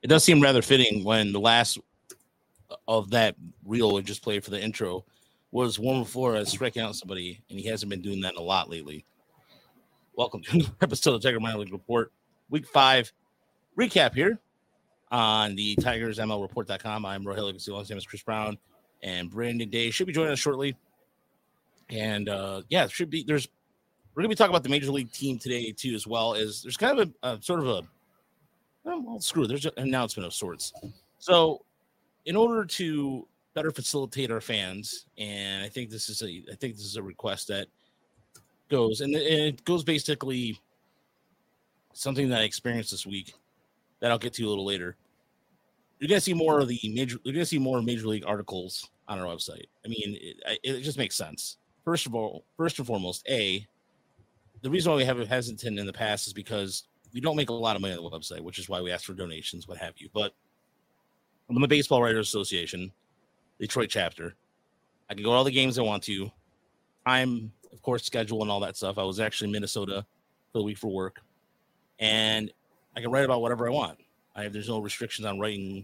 It does seem rather fitting when the last of that reel we just played for the intro was Warmer Flores striking out somebody, and he hasn't been doing that a lot lately. Welcome to another episode of Tiger Minor League Report, Week 5 recap here on the TigersMLReport.com. I'm Rogelio Castillo. His name is Chris Brown, and Brandon Day should be joining us shortly. And it should be. We're going to be talking about the Major League team today too, as well as there's kind of a sort of a there's an announcement of sorts. So, in order to better facilitate our fans, and I think this is a request that goes, and it goes basically something that I experienced this week that I'll get to a little later. You're gonna see more of Major League articles on our website. I mean, it just makes sense. First and foremost, the reason why we have a hesitant in the past is because we don't make a lot of money on the website, which is why we ask for donations, what have you. But I'm the Baseball Writers Association, Detroit chapter. I can go to all the games I want to. I'm, of course, schedule and all that stuff. I was actually in Minnesota for the week for work, and I can write about whatever I want. There's no restrictions on writing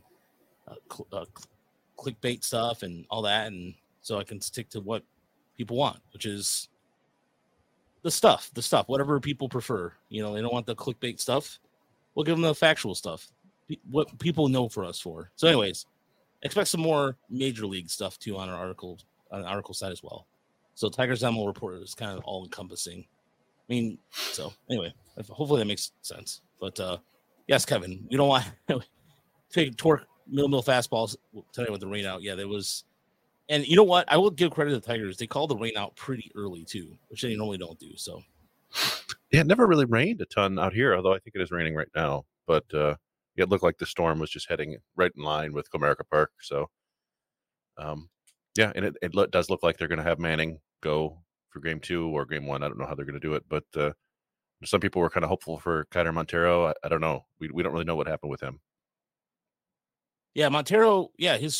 clickbait stuff and all that, and so I can stick to what people want, which is the stuff, whatever people prefer. They don't want the clickbait stuff. We'll give them the factual stuff, what people know for us for. So anyways, expect some more Major League stuff too on our article side as well. So Tigers ML Report is kind of all encompassing. So anyway, hopefully that makes sense. But yes, Kevin, we don't want to take torque middle fastballs tonight with the rain out. Yeah, there was. And you know what? I will give credit to the Tigers. They called the rain out pretty early, too, which they normally don't do. So, yeah, it never really rained a ton out here, although I think it is raining right now. But it looked like the storm was just heading right in line with Comerica Park. So, and it does look like they're going to have Manning go for Game 2 or Game 1. I don't know how they're going to do it. But some people were kind of hopeful for Kiner Montero. I don't know. We don't really know what happened with him. Yeah, Montero. Yeah, his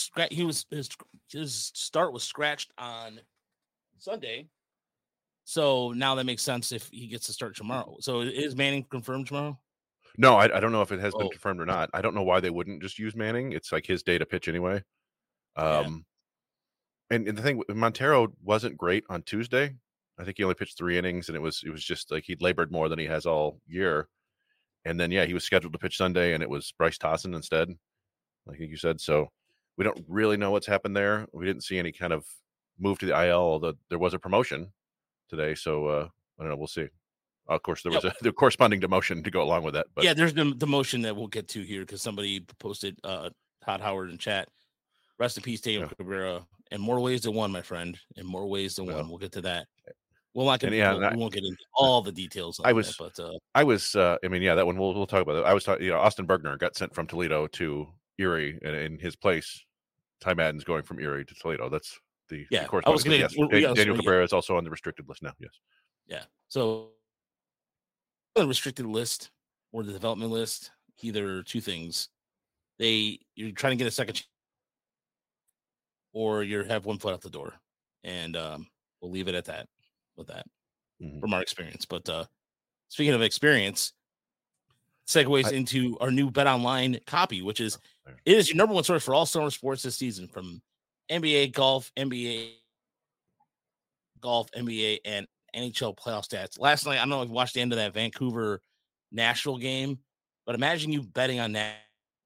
start was scratched on Sunday, so now that makes sense if he gets to start tomorrow. So is Manning confirmed tomorrow? No, I don't know if it has been confirmed or not. I don't know why they wouldn't just use Manning. It's like his day to pitch anyway. And the thing, Montero wasn't great on Tuesday. I think he only pitched 3 innings, and it was just like he'd labored more than he has all year. And then he was scheduled to pitch Sunday, and it was Bryce Tossin instead, like you said. So we don't really know what's happened there. We didn't see any kind of move to the IL, although there was a promotion today. So I don't know. We'll see. Of course, there was the corresponding demotion to go along with that. But yeah, there's the demotion that we'll get to here because somebody posted Todd Howard in chat. Rest in peace, Daniel Cabrera. In more ways than one, my friend. In more ways than one. We'll get to that. We won't get into all the details. That one we'll talk about it. I was talking. Austin Bergner got sent from Toledo to Erie, and in his place, Ty Madden's going from Erie to Toledo. That's the correspondence. Daniel Cabrera is also on the restricted list now. Yes. Yeah. So the restricted list or the development list, either two things. You're trying to get a second, or you have one foot out the door, and we'll leave it at that. With that, from our experience. But speaking of experience, segues into our new Bet Online copy, which is your number one source for all summer sports this season, from NBA, golf, and NHL playoff stats. Last night, I don't know if you watched the end of that Vancouver Nashville game, but imagine you betting on that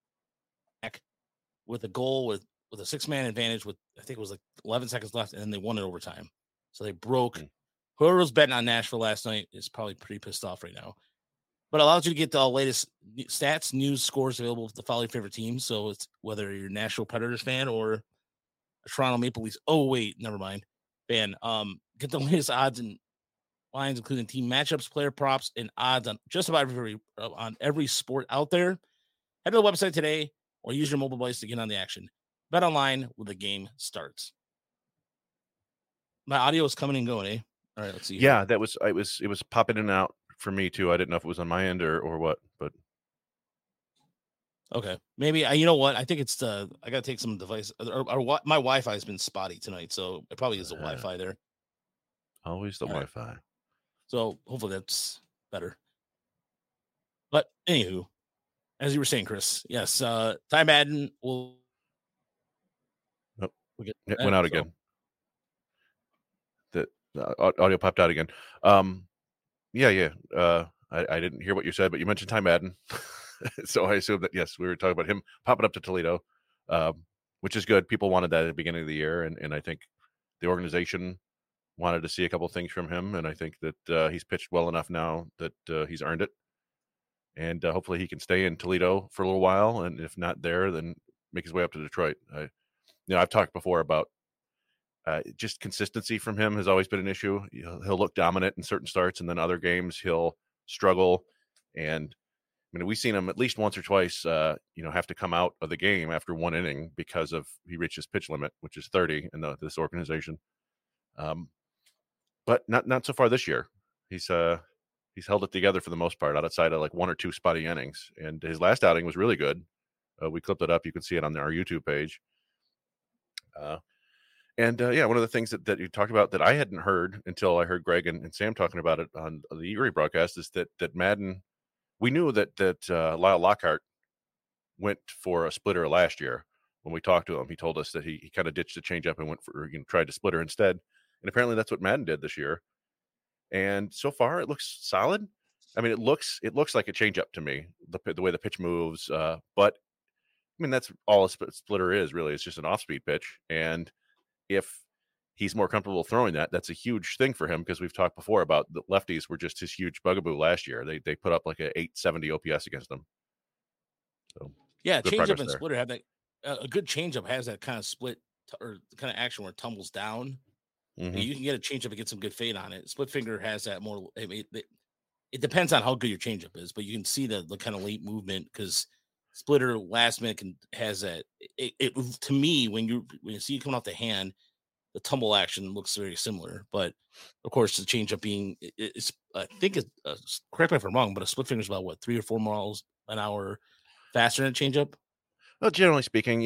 with a goal with a 6-man advantage with, I think it was like 11 seconds left, and then they won it overtime. So they broke. Whoever was betting on Nashville last night is probably pretty pissed off right now. But it allows you to get the latest stats, news, scores available to follow your favorite teams. So it's whether you're a Nashville Predators fan or a Toronto Maple Leafs. Oh, wait, never mind. Fan. Get the latest odds and lines, including team matchups, player props, and odds on just about every sport out there. Head to the website today or use your mobile device to get on the action. Bet online when the game starts. My audio is coming and going, eh? All right, let's see. Yeah, it was popping in and out for me too. I didn't know if it was on my end or what, but okay, maybe you know what? I think it's I gotta take some device. My Wi-Fi has been spotty tonight, so it probably is the Wi-Fi there. Always the Wi-Fi. So hopefully that's better. But anywho, as you were saying, Chris, yes, Ty Madden will. Oh, it went out again. The audio popped out again. Yeah. I didn't hear what you said, but you mentioned Ty Madden. So I assume that, yes, we were talking about him popping up to Toledo, which is good. People wanted that at the beginning of the year, and I think the organization wanted to see a couple of things from him, and I think that he's pitched well enough now that he's earned it. And hopefully he can stay in Toledo for a little while, and if not there, then make his way up to Detroit. I've talked before about just consistency from him has always been an issue. He'll look dominant in certain starts, and then other games he'll struggle. And I mean, we've seen him at least once or twice, have to come out of the game after one inning because he reached his pitch limit, which is 30 in this organization. But not so far this year. He's held it together for the most part, outside of like one or two spotty innings. And his last outing was really good. We clipped it up. You can see it on our YouTube page. One of the things that you talked about that I hadn't heard until I heard Greg and Sam talking about it on the Erie broadcast is that Madden. We knew that Lyle Lockhart went for a splitter last year. When we talked to him, he told us that he kind of ditched the changeup and went for tried to splitter instead. And apparently that's what Madden did this year. And so far it looks solid. I mean, it looks like a changeup to me, the way the pitch moves. But I mean, that's all a splitter is really. It's just an off-speed pitch. And if he's more comfortable throwing that, that's a huge thing for him, because we've talked before about the lefties were just his huge bugaboo last year. They put up like a 870 OPS against them. So yeah, changeup and splitter have that. A good changeup has that kind of split or kind of action where it tumbles down. Mm-hmm. You can get a changeup and get some good fade on it. Split finger has that more. I mean, it depends on how good your changeup is, but you can see the kind of late movement, because splitter last minute has that. It to me, when you see it coming off the hand, the tumble action looks very similar. But of course, the changeup being it's I think it's correct me if I'm wrong, but a split finger is about what 3 or 4 miles an hour faster than a changeup. Well, generally speaking,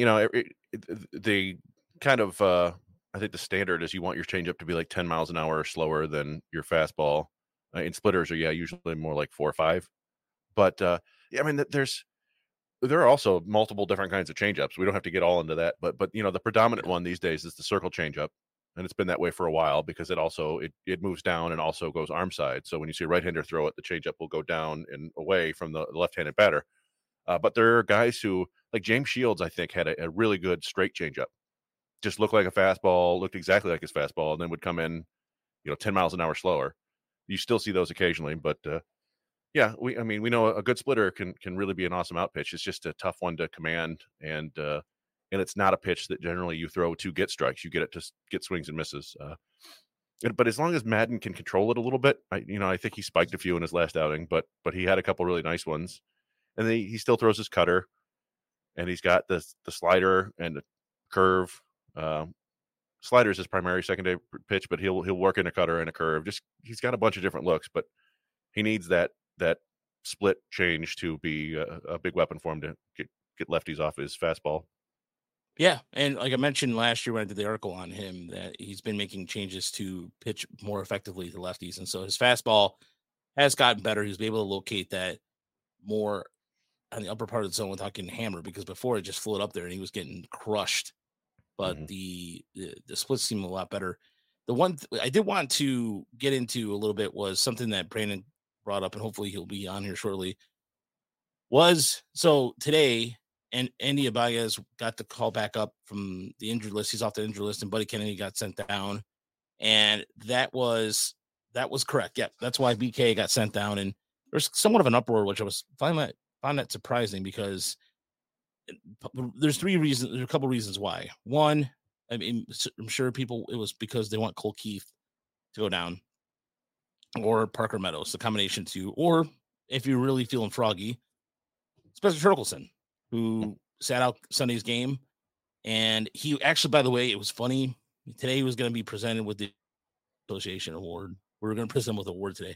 the kind of I think the standard is you want your changeup to be like 10 miles an hour slower than your fastball. And splitters are usually more like 4 or 5. But I mean, there are also multiple different kinds of changeups. We don't have to get all into that, but the predominant one these days is the circle changeup, and it's been that way for a while because it moves down and also goes arm side. So when you see a right-hander throw it, the changeup will go down and away from the left-handed batter. But there are guys who, like James Shields, I think, had a really good straight changeup. Just looked like a fastball, looked exactly like his fastball, and then would come in, 10 miles an hour slower. You still see those occasionally, but we know a good splitter can really be an awesome out pitch. It's just a tough one to command, and it's not a pitch that generally you throw to get strikes. You get it to get swings and misses. But as long as Madden can control it a little bit, I think he spiked a few in his last outing, but he had a couple really nice ones, and he still throws his cutter, and he's got the slider and the curve. Slider is his primary secondary pitch, but he'll work in a cutter and a curve. Just he's got a bunch of different looks, but he needs that split change to be a big weapon for him to get lefties off his fastball. Yeah, and like I mentioned last year when I did the article on him, that he's been making changes to pitch more effectively to lefties, and so his fastball has gotten better. He's been able to locate that more on the upper part of the zone without getting hammered, because before it just floated up there and he was getting crushed. But the splits seem a lot better. The one I did want to get into a little bit was something that Brandon brought up, and hopefully he'll be on here shortly. So today, and Andy Abaez got the call back up from the injured list. He's off the injured list, and Buddy Kennedy got sent down, and that was correct. Yeah, that's why BK got sent down, and there's somewhat of an uproar, which I was find that surprising, because there's 3 reasons. There's a couple reasons why. One, I mean, I'm sure it was because they want Cole Keith to go down, or Parker Meadows, the combination 2, or if you're really feeling froggy, Spencer Torkelson, who sat out Sunday's game. And he actually, by the way, it was funny. Today he was going to be presented with the Association Award. We were going to present him with an award today.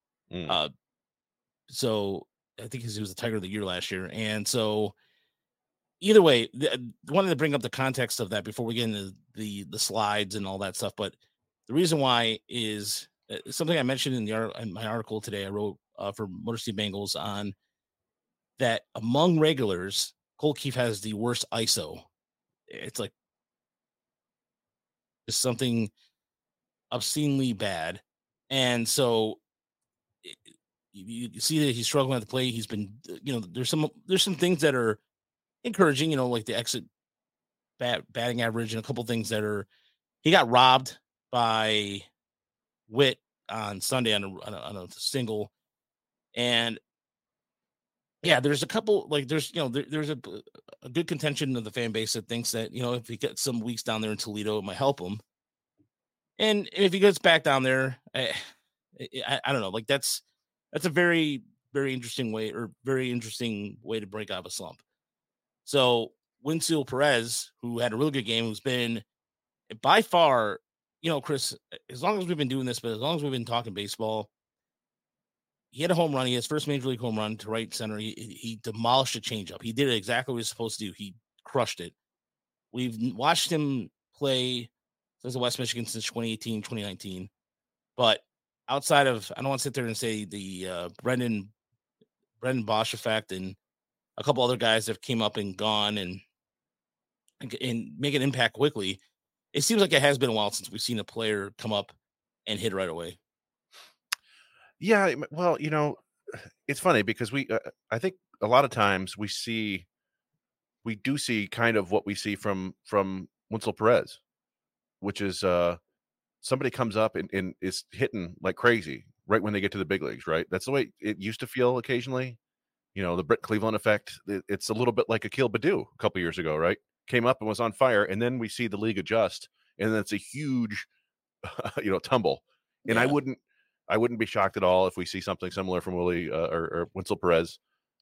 So I think he was the Tiger of the Year last year. And so either way, wanted to bring up the context of that before we get into the slides and all that stuff. But the reason why is something I mentioned in my article today. I wrote for Motor City Bengals on that among regulars, Colt Keith has the worst ISO. It's like just something obscenely bad. And so you see that he's struggling at the plate. He's been, there's some things that are encouraging, like the exit batting average and a couple things that are, he got robbed by Witt on Sunday on a single. And yeah, there's a couple, like there's a good contention of the fan base that thinks that, if he gets some weeks down there in Toledo, it might help him. And if he gets back down there, I don't know, like that's a very, very interesting way to break out of a slump. So Wenceel Perez, who had a really good game, who's been by far, Chris, as long as we've been doing this, but as long as we've been talking baseball, he had a home run. He had his first major league home run to right center. He demolished a changeup. He did exactly what he was supposed to do. He crushed it. We've watched him play as a West Michigan since 2018, 2019. But outside of, I don't want to sit there and say the Brendan Bosch effect and a couple other guys that came up and gone and make an impact quickly, it seems like it has been a while since we've seen a player come up and hit right away. Yeah, well, it's funny because I think a lot of times we do see kind of what we see from Wenceel Perez, which is somebody comes up and is hitting like crazy right when they get to the big leagues, right? That's the way it used to feel occasionally. The Brett Cleveland effect. It's a little bit like Akil Baddoo a couple years ago, right? Came up and was on fire, and then we see the league adjust, and then it's a huge, tumble. And yeah. I wouldn't be shocked at all if we see something similar from Willie or Wenceel Perez,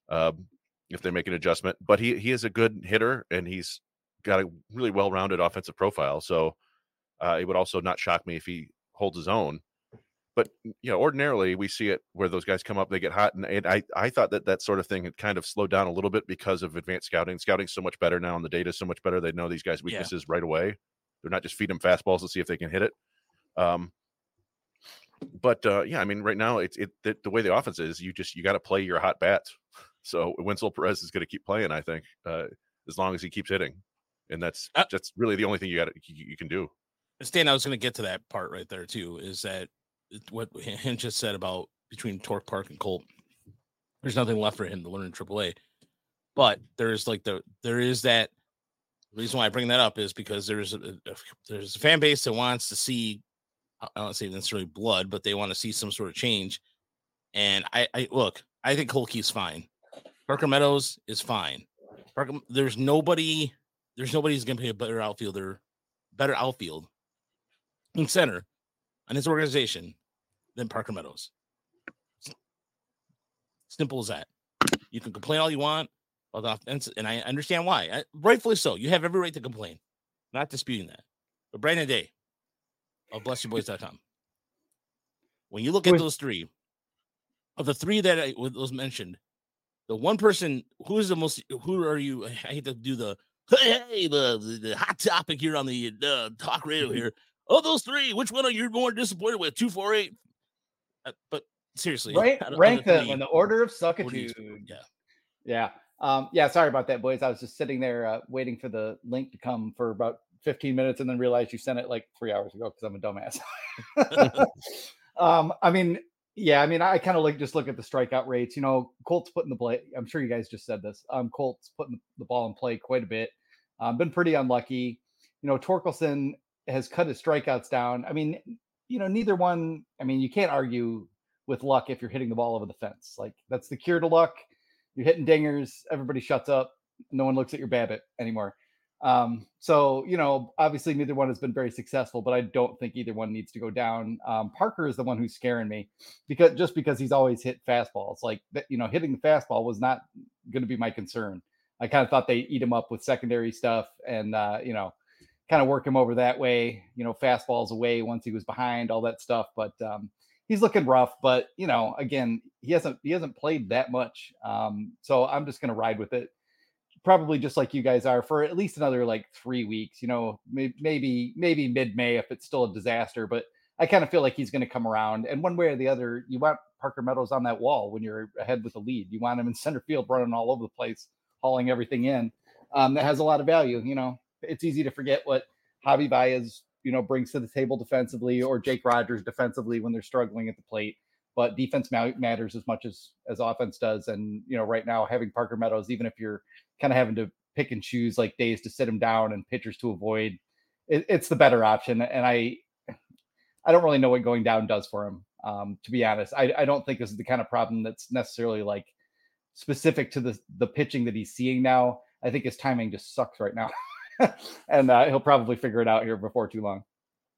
if they make an adjustment. But he is a good hitter, and he's got a really well-rounded offensive profile. So it would also not shock me if he holds his own. But, ordinarily we see it where those guys come up, they get hot. And I thought that sort of thing had kind of slowed down a little bit because of advanced scouting. Scouting's so much better now, and the data is so much better. They know these guys' weaknesses right away. They're not just feeding them fastballs to see if they can hit it. But right now the way the offense is, you got to play your hot bats. So Wenceel Perez is going to keep playing, I think, as long as he keeps hitting. And that's really the only thing you can do. Stan, I was going to get to that part right there too, is that what Hinch just said about between Torque Park and Colt, there's nothing left for him to learn in AAA. But there's that reason why I bring that up is because there's a fan base that wants to see, I don't say necessarily blood, but they want to see some sort of change. And I think Colt Keith's fine. Parker Meadows is fine. There's nobody who's going to play a better outfield in center on his organization than Parker Meadows. Simple as that. You can complain all you want about the offense, and I understand why. Rightfully so. You have every right to complain. Not disputing that. But Brandon Day of BlessYourBoys.com. When you look at those three, of the three that was mentioned, the one person who are you? I hate to do the hot topic here on the talk radio here. Of those three, which one are you more disappointed with? 248. But seriously, rank them in the order of suckitude. Yeah. Sorry about that, boys. I was just sitting there waiting for the link to come for about 15 minutes, and then realized you sent it like 3 hours ago because I'm a dumbass. I kind of just look at the strikeout rates. Colt's putting the play. I'm sure you guys just said this. Colt's putting the ball in play quite a bit. Been pretty unlucky. Torkelson has cut his strikeouts down. Neither one. You can't argue with luck if you're hitting the ball over the fence. Like, that's the cure to luck. You're hitting dingers. Everybody shuts up. No one looks at your BABIP anymore. Obviously neither one has been very successful, but I don't think either one needs to go down. Parker is the one who's scaring me because he's always hit fastballs. Like, hitting the fastball was not going to be my concern. I kind of thought they eat him up with secondary stuff and, kind of work him over that way, fastballs away once he was behind, all that stuff. But, he's looking rough, but again, he hasn't played that much. So I'm just going to ride with it. Probably just like you guys are for at least another 3 weeks, maybe mid-May if it's still a disaster, but I kind of feel like he's going to come around. And one way or the other, you want Parker Meadows on that wall when you're ahead with the lead. You want him in center field running all over the place, hauling everything in. That has a lot of value. It's easy to forget what Javi Baez, brings to the table defensively, or Jake Rogers defensively when they're struggling at the plate. But defense matters as much as offense does. And, right now having Parker Meadows, even if you're kind of having to pick and choose like days to sit him down and pitchers to avoid, it's the better option. And I don't really know what going down does for him. To be honest, I don't think this is the kind of problem that's necessarily like specific to the pitching that he's seeing now. I think his timing just sucks right now. And he'll probably figure it out here before too long.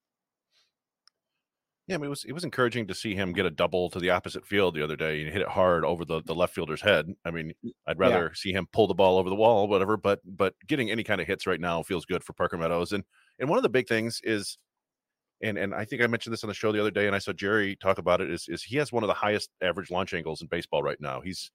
Yeah, I mean, it was encouraging to see him get a double to the opposite field the other day and hit it hard over the left fielder's head. I mean, I'd rather see him pull the ball over the wall, whatever, but getting any kind of hits right now feels good for Parker Meadows. And one of the big things is, and I think I mentioned this on the show the other day, and I saw Jerry talk about it, is he has one of the highest average launch angles in baseball right now. He's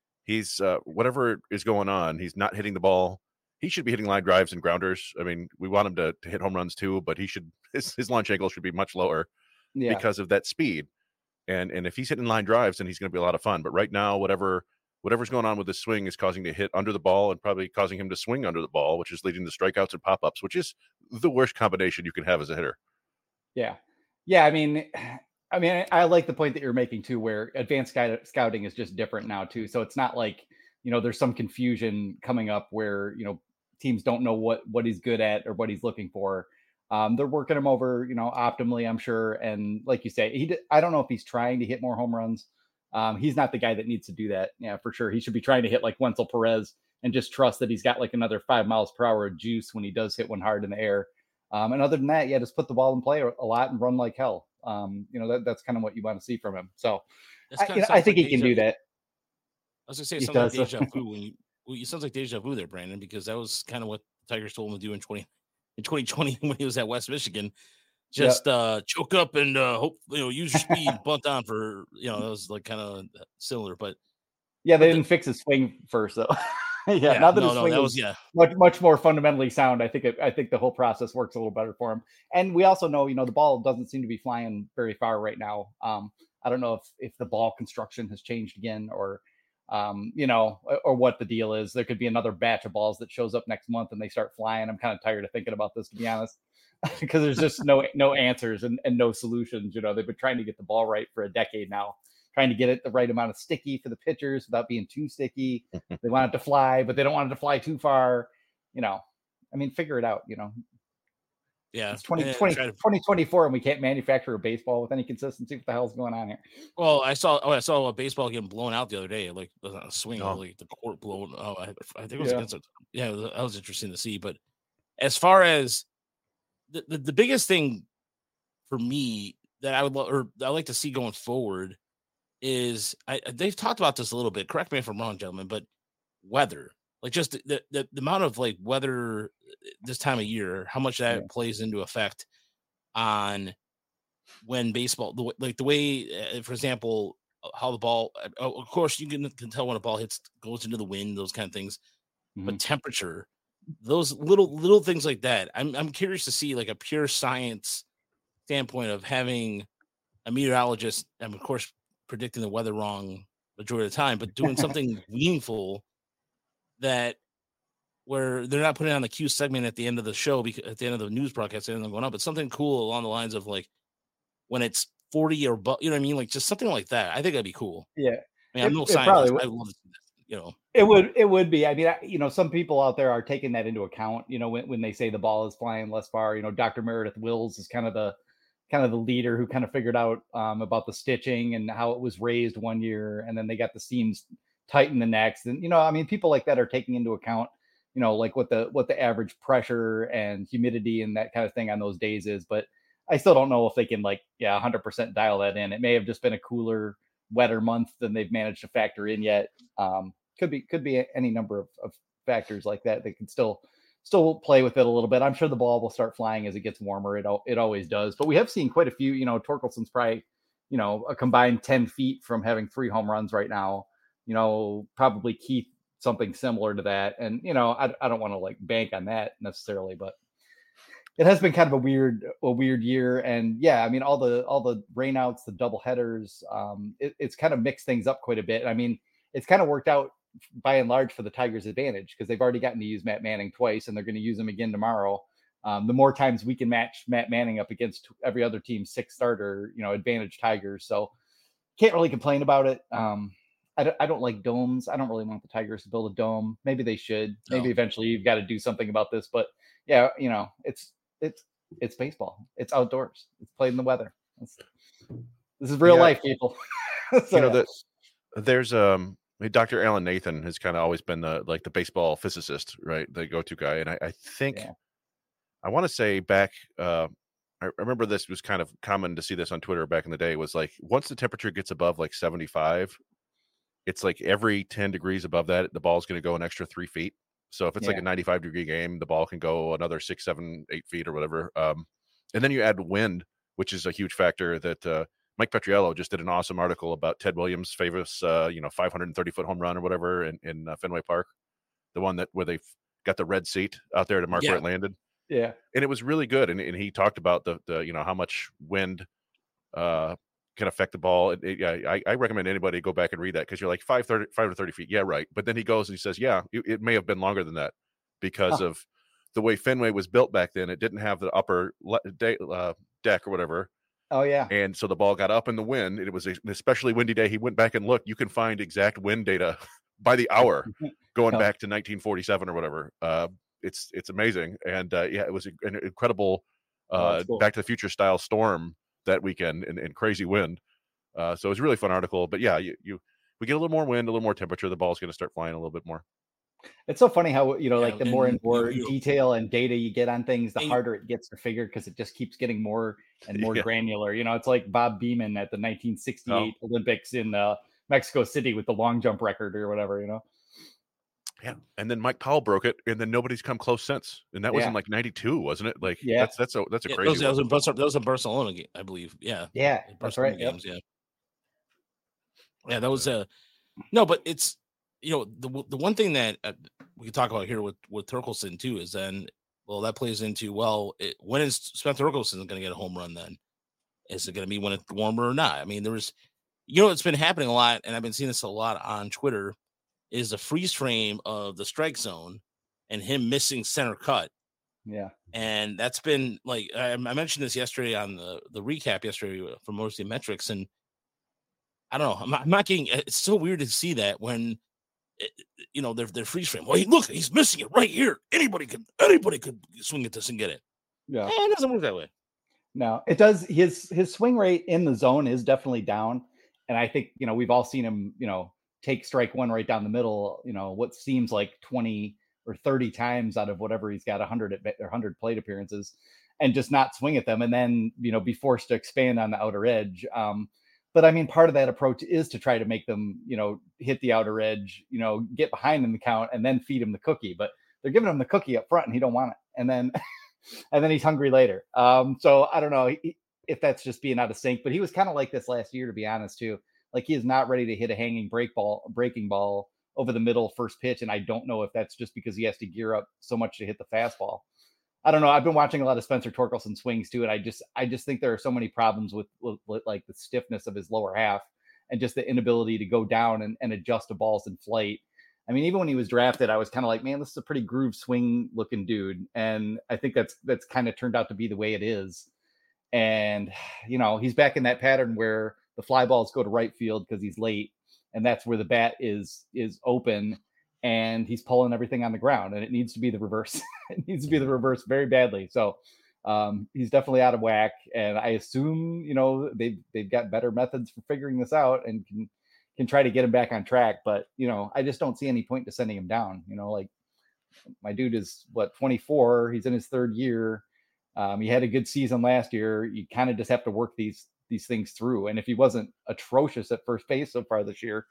whatever is going on, he's not hitting the ball. He should be hitting line drives and grounders. I mean, we want him to hit home runs too, but his launch angle should be much lower because of that speed. And if he's hitting line drives, then he's going to be a lot of fun. But right now, whatever's going on with his swing is causing him to hit under the ball and probably causing him to swing under the ball, which is leading to strikeouts and pop-ups, which is the worst combination you can have as a hitter. Yeah. I mean, I like the point that you're making too, where advanced scouting is just different now too. So it's not like, there's some confusion coming up where, teams don't know what he's good at or what he's looking for. They're working him over, optimally, I'm sure. And like you say, I don't know if he's trying to hit more home runs. He's not the guy that needs to do that. Yeah, for sure. He should be trying to hit like Wenzel Perez and just trust that he's got like another 5 miles per hour of juice when he does hit one hard in the air. And other than that, just put the ball in play a lot and run like hell. That's kind of what you want to see from him. So I think he can do that. I was gonna say something like deja vu it sounds like deja vu there, Brandon, because that was kind of what the Tigers told him to do in 2020 when he was at West Michigan. Just choke up and hope use your speed, bunt on for that was like kind of similar, but they didn't fix his swing first though. Now that his swing was much more fundamentally sound, I think the whole process works a little better for him. And we also know, the ball doesn't seem to be flying very far right now. I don't know if the ball construction has changed again or what the deal is. There could be another batch of balls that shows up next month and they start flying. I'm kind of tired of thinking about this, to be honest, because there's just no answers and no solutions. They've been trying to get the ball right for a decade now, trying to get it the right amount of sticky for the pitchers without being too sticky. They want it to fly, but they don't want it to fly too far. Figure it out, Yeah, it's 2024 and we can't manufacture a baseball with any consistency. What the hell's going on here? Well, I saw a baseball getting blown out the other day, like a swing, like the court blown. I think it was against it. Yeah, that was interesting to see. But as far as the biggest thing for me that I like to see going forward is they've talked about this a little bit. Correct me if I'm wrong, gentlemen, but weather. Like just the amount of like weather this time of year, how much that plays into effect on when baseball, the way, for example, how the ball, of course you can tell when a ball goes into the wind, those kind of things, but temperature, those little things like that. I'm curious to see like a pure science standpoint of having a meteorologist, and of course predicting the weather wrong majority of the time, but doing something meaningful that where they're not putting on the Q segment at the end of the show, because at the end of the news broadcast, and going on, but something cool along the lines of like when it's 40 or you know what I mean, like just something like that. I think that'd be cool. Yeah, I'm no scientist. I love to see that, It would be. I mean, some people out there are taking that into account. When they say the ball is flying less far. Dr. Meredith Wills is kind of the leader who kind of figured out about the stitching and how it was raised one year, and then they got the seams tighten the next. And people like that are taking into account like what the average pressure and humidity and that kind of thing on those days is. But I still don't know if they can 100% dial that in. It may have just been a cooler, wetter month than they've managed to factor in yet. Could be any number of factors like that. They can still play with it a little bit. I'm sure the ball will start flying as it gets warmer. It always does. But we have seen quite a few. Torkelson's probably a combined 10 feet from having 3 home runs right now. Probably Keith something similar to that. And, I don't want to bank on that necessarily, but it has been kind of a weird year. And yeah, I mean, all the rainouts, the double headers, it's kind of mixed things up quite a bit. I mean, it's kind of worked out by and large for the Tigers' advantage because they've already gotten to use Matt Manning twice, and they're going to use him again tomorrow. The more times we can match Matt Manning up against every other team's 6 starter, advantage Tigers. So can't really complain about it. I don't like domes. I don't really want the Tigers to build a dome. Maybe they should. Maybe eventually you've got to do something about this. But yeah, it's baseball. It's outdoors. It's played in the weather. This is real life, people. So, there's Dr. Alan Nathan has kind of always been the baseball physicist, right? The go-to guy. And I think I want to say back I remember this was kind of common to see this on Twitter back in the day, was like once the temperature gets above like 75, it's like every 10 degrees above that, the ball's going to go an extra 3 feet. So if it's like a 95-degree game, the ball can go another 6, 7, 8 feet or whatever. And then you add wind, which is a huge factor that Mike Petriello just did an awesome article about Ted Williams' famous, 530-foot home run or whatever in Fenway Park, the one where they got the red seat out there to mark where it landed. Yeah. And it was really good. And he talked about the how much wind can affect the ball. I recommend anybody go back and read that because you're like 5 to 30 feet. Yeah, right. But then he goes and he says, it may have been longer than that because of the way Fenway was built back then. It didn't have the upper deck or whatever. Oh, yeah. And so the ball got up in the wind. It was an especially windy day. He went back and looked. You can find exact wind data by the hour going back to 1947 or whatever. It's amazing. And it was an incredible cool. Back to the Future style storm that weekend and crazy wind. So it was a really fun article. But yeah, we get a little more wind, a little more temperature, the ball's going to start flying a little bit more. It's so funny how, like the more and more detail and data you get on things, the harder it gets to figure because it just keeps getting more and more granular. It's like Bob Beamon at the 1968 Olympics in Mexico City with the long jump record or whatever, Yeah, and then Mike Powell broke it, and then nobody's come close since. And that was in like '92, wasn't it? Like, that's a crazy. That was a Barcelona game, I believe. Yeah, that's right. Games, yeah, that was no, but it's the one thing that we can talk about here with Torkelson too is then that plays into when is Spencer Torkelson going to get a home run? Then is it going to be when it's warmer or not? I mean, there was it's been happening a lot, and I've been seeing this a lot on Twitter. Is the freeze frame of the strike zone and him missing center cut. Yeah. And that's been like, I mentioned this yesterday on the recap yesterday for Mostly Metrics. And I don't know, I'm not getting, it's so weird to see that when, they're freeze frame. Well, look, he's missing it right here. Anybody could swing at this and get it. Yeah. It doesn't work that way. No, it does. His swing rate in the zone is definitely down. And I think, we've all seen him, take strike one right down the middle, what seems like 20 or 30 times out of whatever he's got 100 plate appearances and just not swing at them. And then, be forced to expand on the outer edge. But I mean, part of that approach is to try to make them, hit the outer edge, get behind in the count and then feed him the cookie, but they're giving him the cookie up front and he don't want it. And then, and then he's hungry later. So I don't know if that's just being out of sync, but he was kind of like this last year, to be honest too. Like he is not ready to hit a hanging breaking ball over the middle first pitch. And I don't know if that's just because he has to gear up so much to hit the fastball. I don't know. I've been watching a lot of Spencer Torkelson swings too. And I just think there are so many problems with like the stiffness of his lower half and just the inability to go down and adjust to balls in flight. I mean, even when he was drafted, I was kind of like, man, this is a pretty groove swing looking dude. And I think that's kind of turned out to be the way it is. And, he's back in that pattern where the fly balls go to right field because he's late. And that's where the bat is open and he's pulling everything on the ground and it needs to be the reverse. It needs to be the reverse very badly. So he's definitely out of whack. And I assume, they've got better methods for figuring this out and can try to get him back on track. But, I just don't see any point to sending him down. Like my dude is 24. He's in his third year. He had a good season last year. You kind of just have to work these things through. And if he wasn't atrocious at first base so far this year,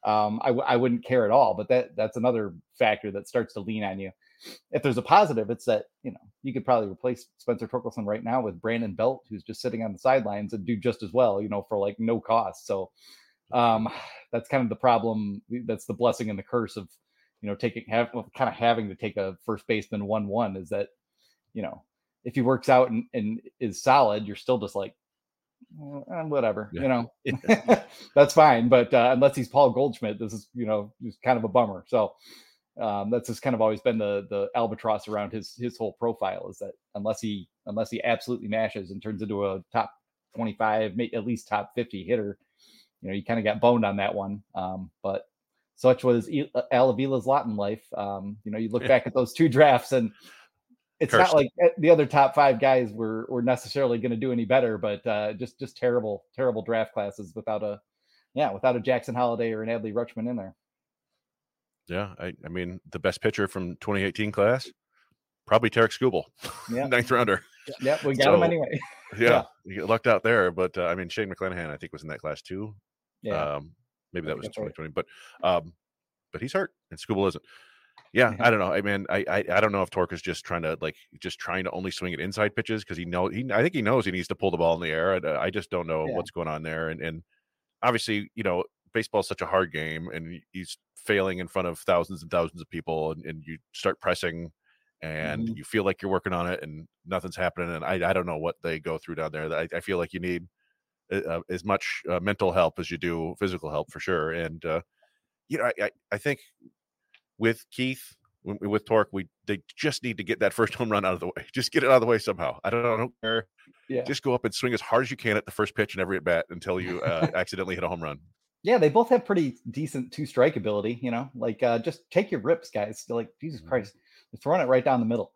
I wouldn't care at all. But that's another factor that starts to lean on you. If there's a positive, it's that, you could probably replace Spencer Torkelson right now with Brandon Belt, who's just sitting on the sidelines and do just as well, for like no cost. So that's kind of the problem. That's the blessing and the curse of, having to take a first baseman 1-1 is that, if he works out and is solid, you're still just like, whatever, that's fine. But unless he's Paul Goldschmidt, this is, just kind of a bummer. So that's just kind of always been the albatross around his whole profile, is that unless he absolutely mashes and turns into a top 25, at least top 50 hitter, you kind of got boned on that one. But such was Al Avila's lot in life. You look back at those 2 drafts, and it's not like the other top 5 guys were necessarily going to do any better, but just terrible draft classes without a Jackson Holliday or an Adley Rutschman in there. Yeah, I mean, the best pitcher from 2018 class, probably Tarek Skubal, 9th rounder. Yeah, we got him anyway. Yeah, you get lucked out there. But I mean, Shane McClanahan, I think, was in that class too. Yeah, maybe that was 2020, right. But he's hurt, and Skubal isn't. Yeah, I don't know. I mean, I don't know if Torque is just trying to only swing at inside pitches, because I think he knows he needs to pull the ball in the air. I just don't know what's going on there. And obviously, baseball is such a hard game, and he's failing in front of thousands and thousands of people, and you start pressing, and you feel like you're working on it, and nothing's happening. And I don't know what they go through down there. I feel like you need as much mental help as you do physical help, for sure. And I think with Keith, with Torque, they just need to get that first home run out of the way. Just get it out of the way somehow. I don't care. Yeah. Just go up and swing as hard as you can at the first pitch in every at bat until you accidentally hit a home run. Yeah, they both have pretty decent 2-strike ability. Just take your rips, guys. They're like, Jesus Christ, they're throwing it right down the middle.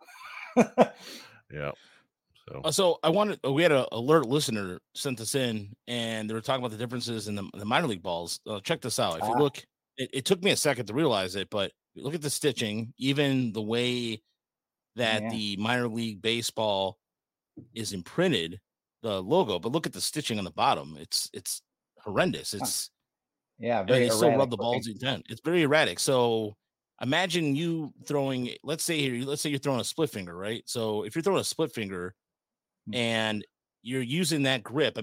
Yeah. So we had an alert listener sent us in, and they were talking about the differences in the minor league balls. Check this out. If you look, it took me a second to realize it, but look at the stitching, even the way that the minor league baseball is imprinted, the logo, but look at the stitching on the bottom. It's horrendous. It's very they still rub the balls intent. It's very erratic. So imagine you throwing, let's say you're throwing a split finger, right? So if you're throwing a split finger and you're using that grip,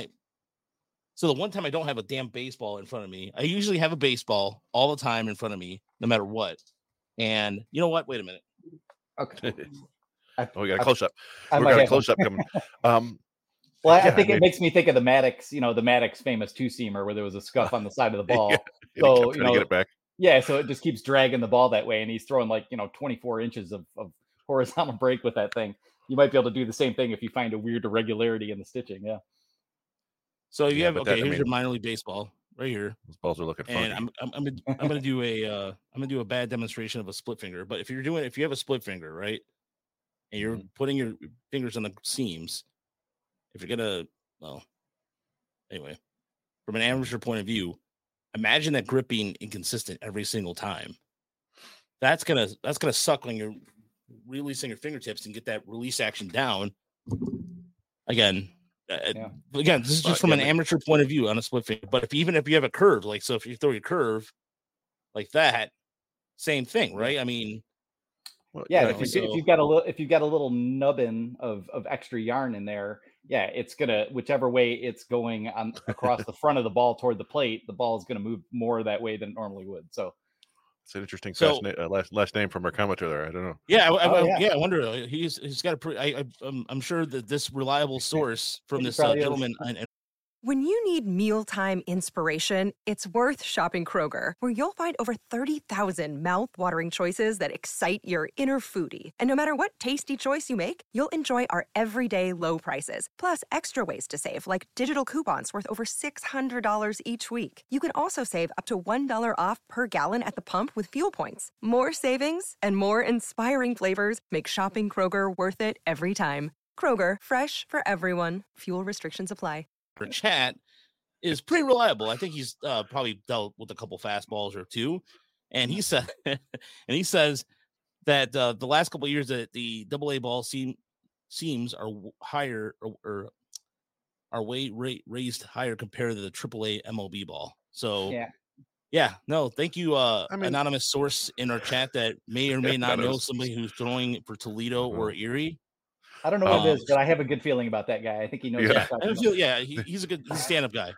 so the one time I don't have a damn baseball in front of me, I usually have a baseball all the time in front of me, no matter what. And you know what? Wait a minute. Okay. We got a close up. We got a close up coming. I think it makes me think of the Maddox, the Maddox famous 2-seamer where there was a scuff on the side of the ball. So trying to get it back. Yeah, so it just keeps dragging the ball that way, and he's throwing 24 inches of horizontal break with that thing. You might be able to do the same thing if you find a weird irregularity in the stitching. Yeah. So you have here's your minor league baseball right here. Those balls are looking funky. And I'm gonna do a bad demonstration of a split finger. But if you have a split finger, right, and you're putting your fingers on the seams, if you're anyway, from an amateur point of view, imagine that grip being inconsistent every single time. That's gonna suck when you're releasing your fingertips and get that release action down. Again, this is just from an amateur point of view on a split finger. But if you have a curve, if you throw your curve like that, same thing, right? I mean, if you've got a little nubbin of extra yarn in there, it's gonna, whichever way it's going on across the front of the ball toward the plate, the ball is gonna move more that way than it normally would. So it's an interesting last name from our commenter there. I don't know. Yeah, I wonder. He's got I'm sure that this reliable source from this gentleman. When you need mealtime inspiration, it's worth shopping Kroger, where you'll find over 30,000 mouth-watering choices that excite your inner foodie. And no matter what tasty choice you make, you'll enjoy our everyday low prices, plus extra ways to save, like digital coupons worth over $600 each week. You can also save up to $1 off per gallon at the pump with fuel points. More savings and more inspiring flavors make shopping Kroger worth it every time. Kroger, fresh for everyone. Fuel restrictions apply. Chat is pretty reliable. I think he's probably dealt with a couple fastballs or two, and he says that the last couple of years that the AA ball seams are higher or are raised higher compared to the AAA MLB ball. So thank you, anonymous source in our chat that may or may not know somebody who's throwing for Toledo or Erie. I don't know what it is, but I have a good feeling about that guy. I think he knows. He's a stand-up guy.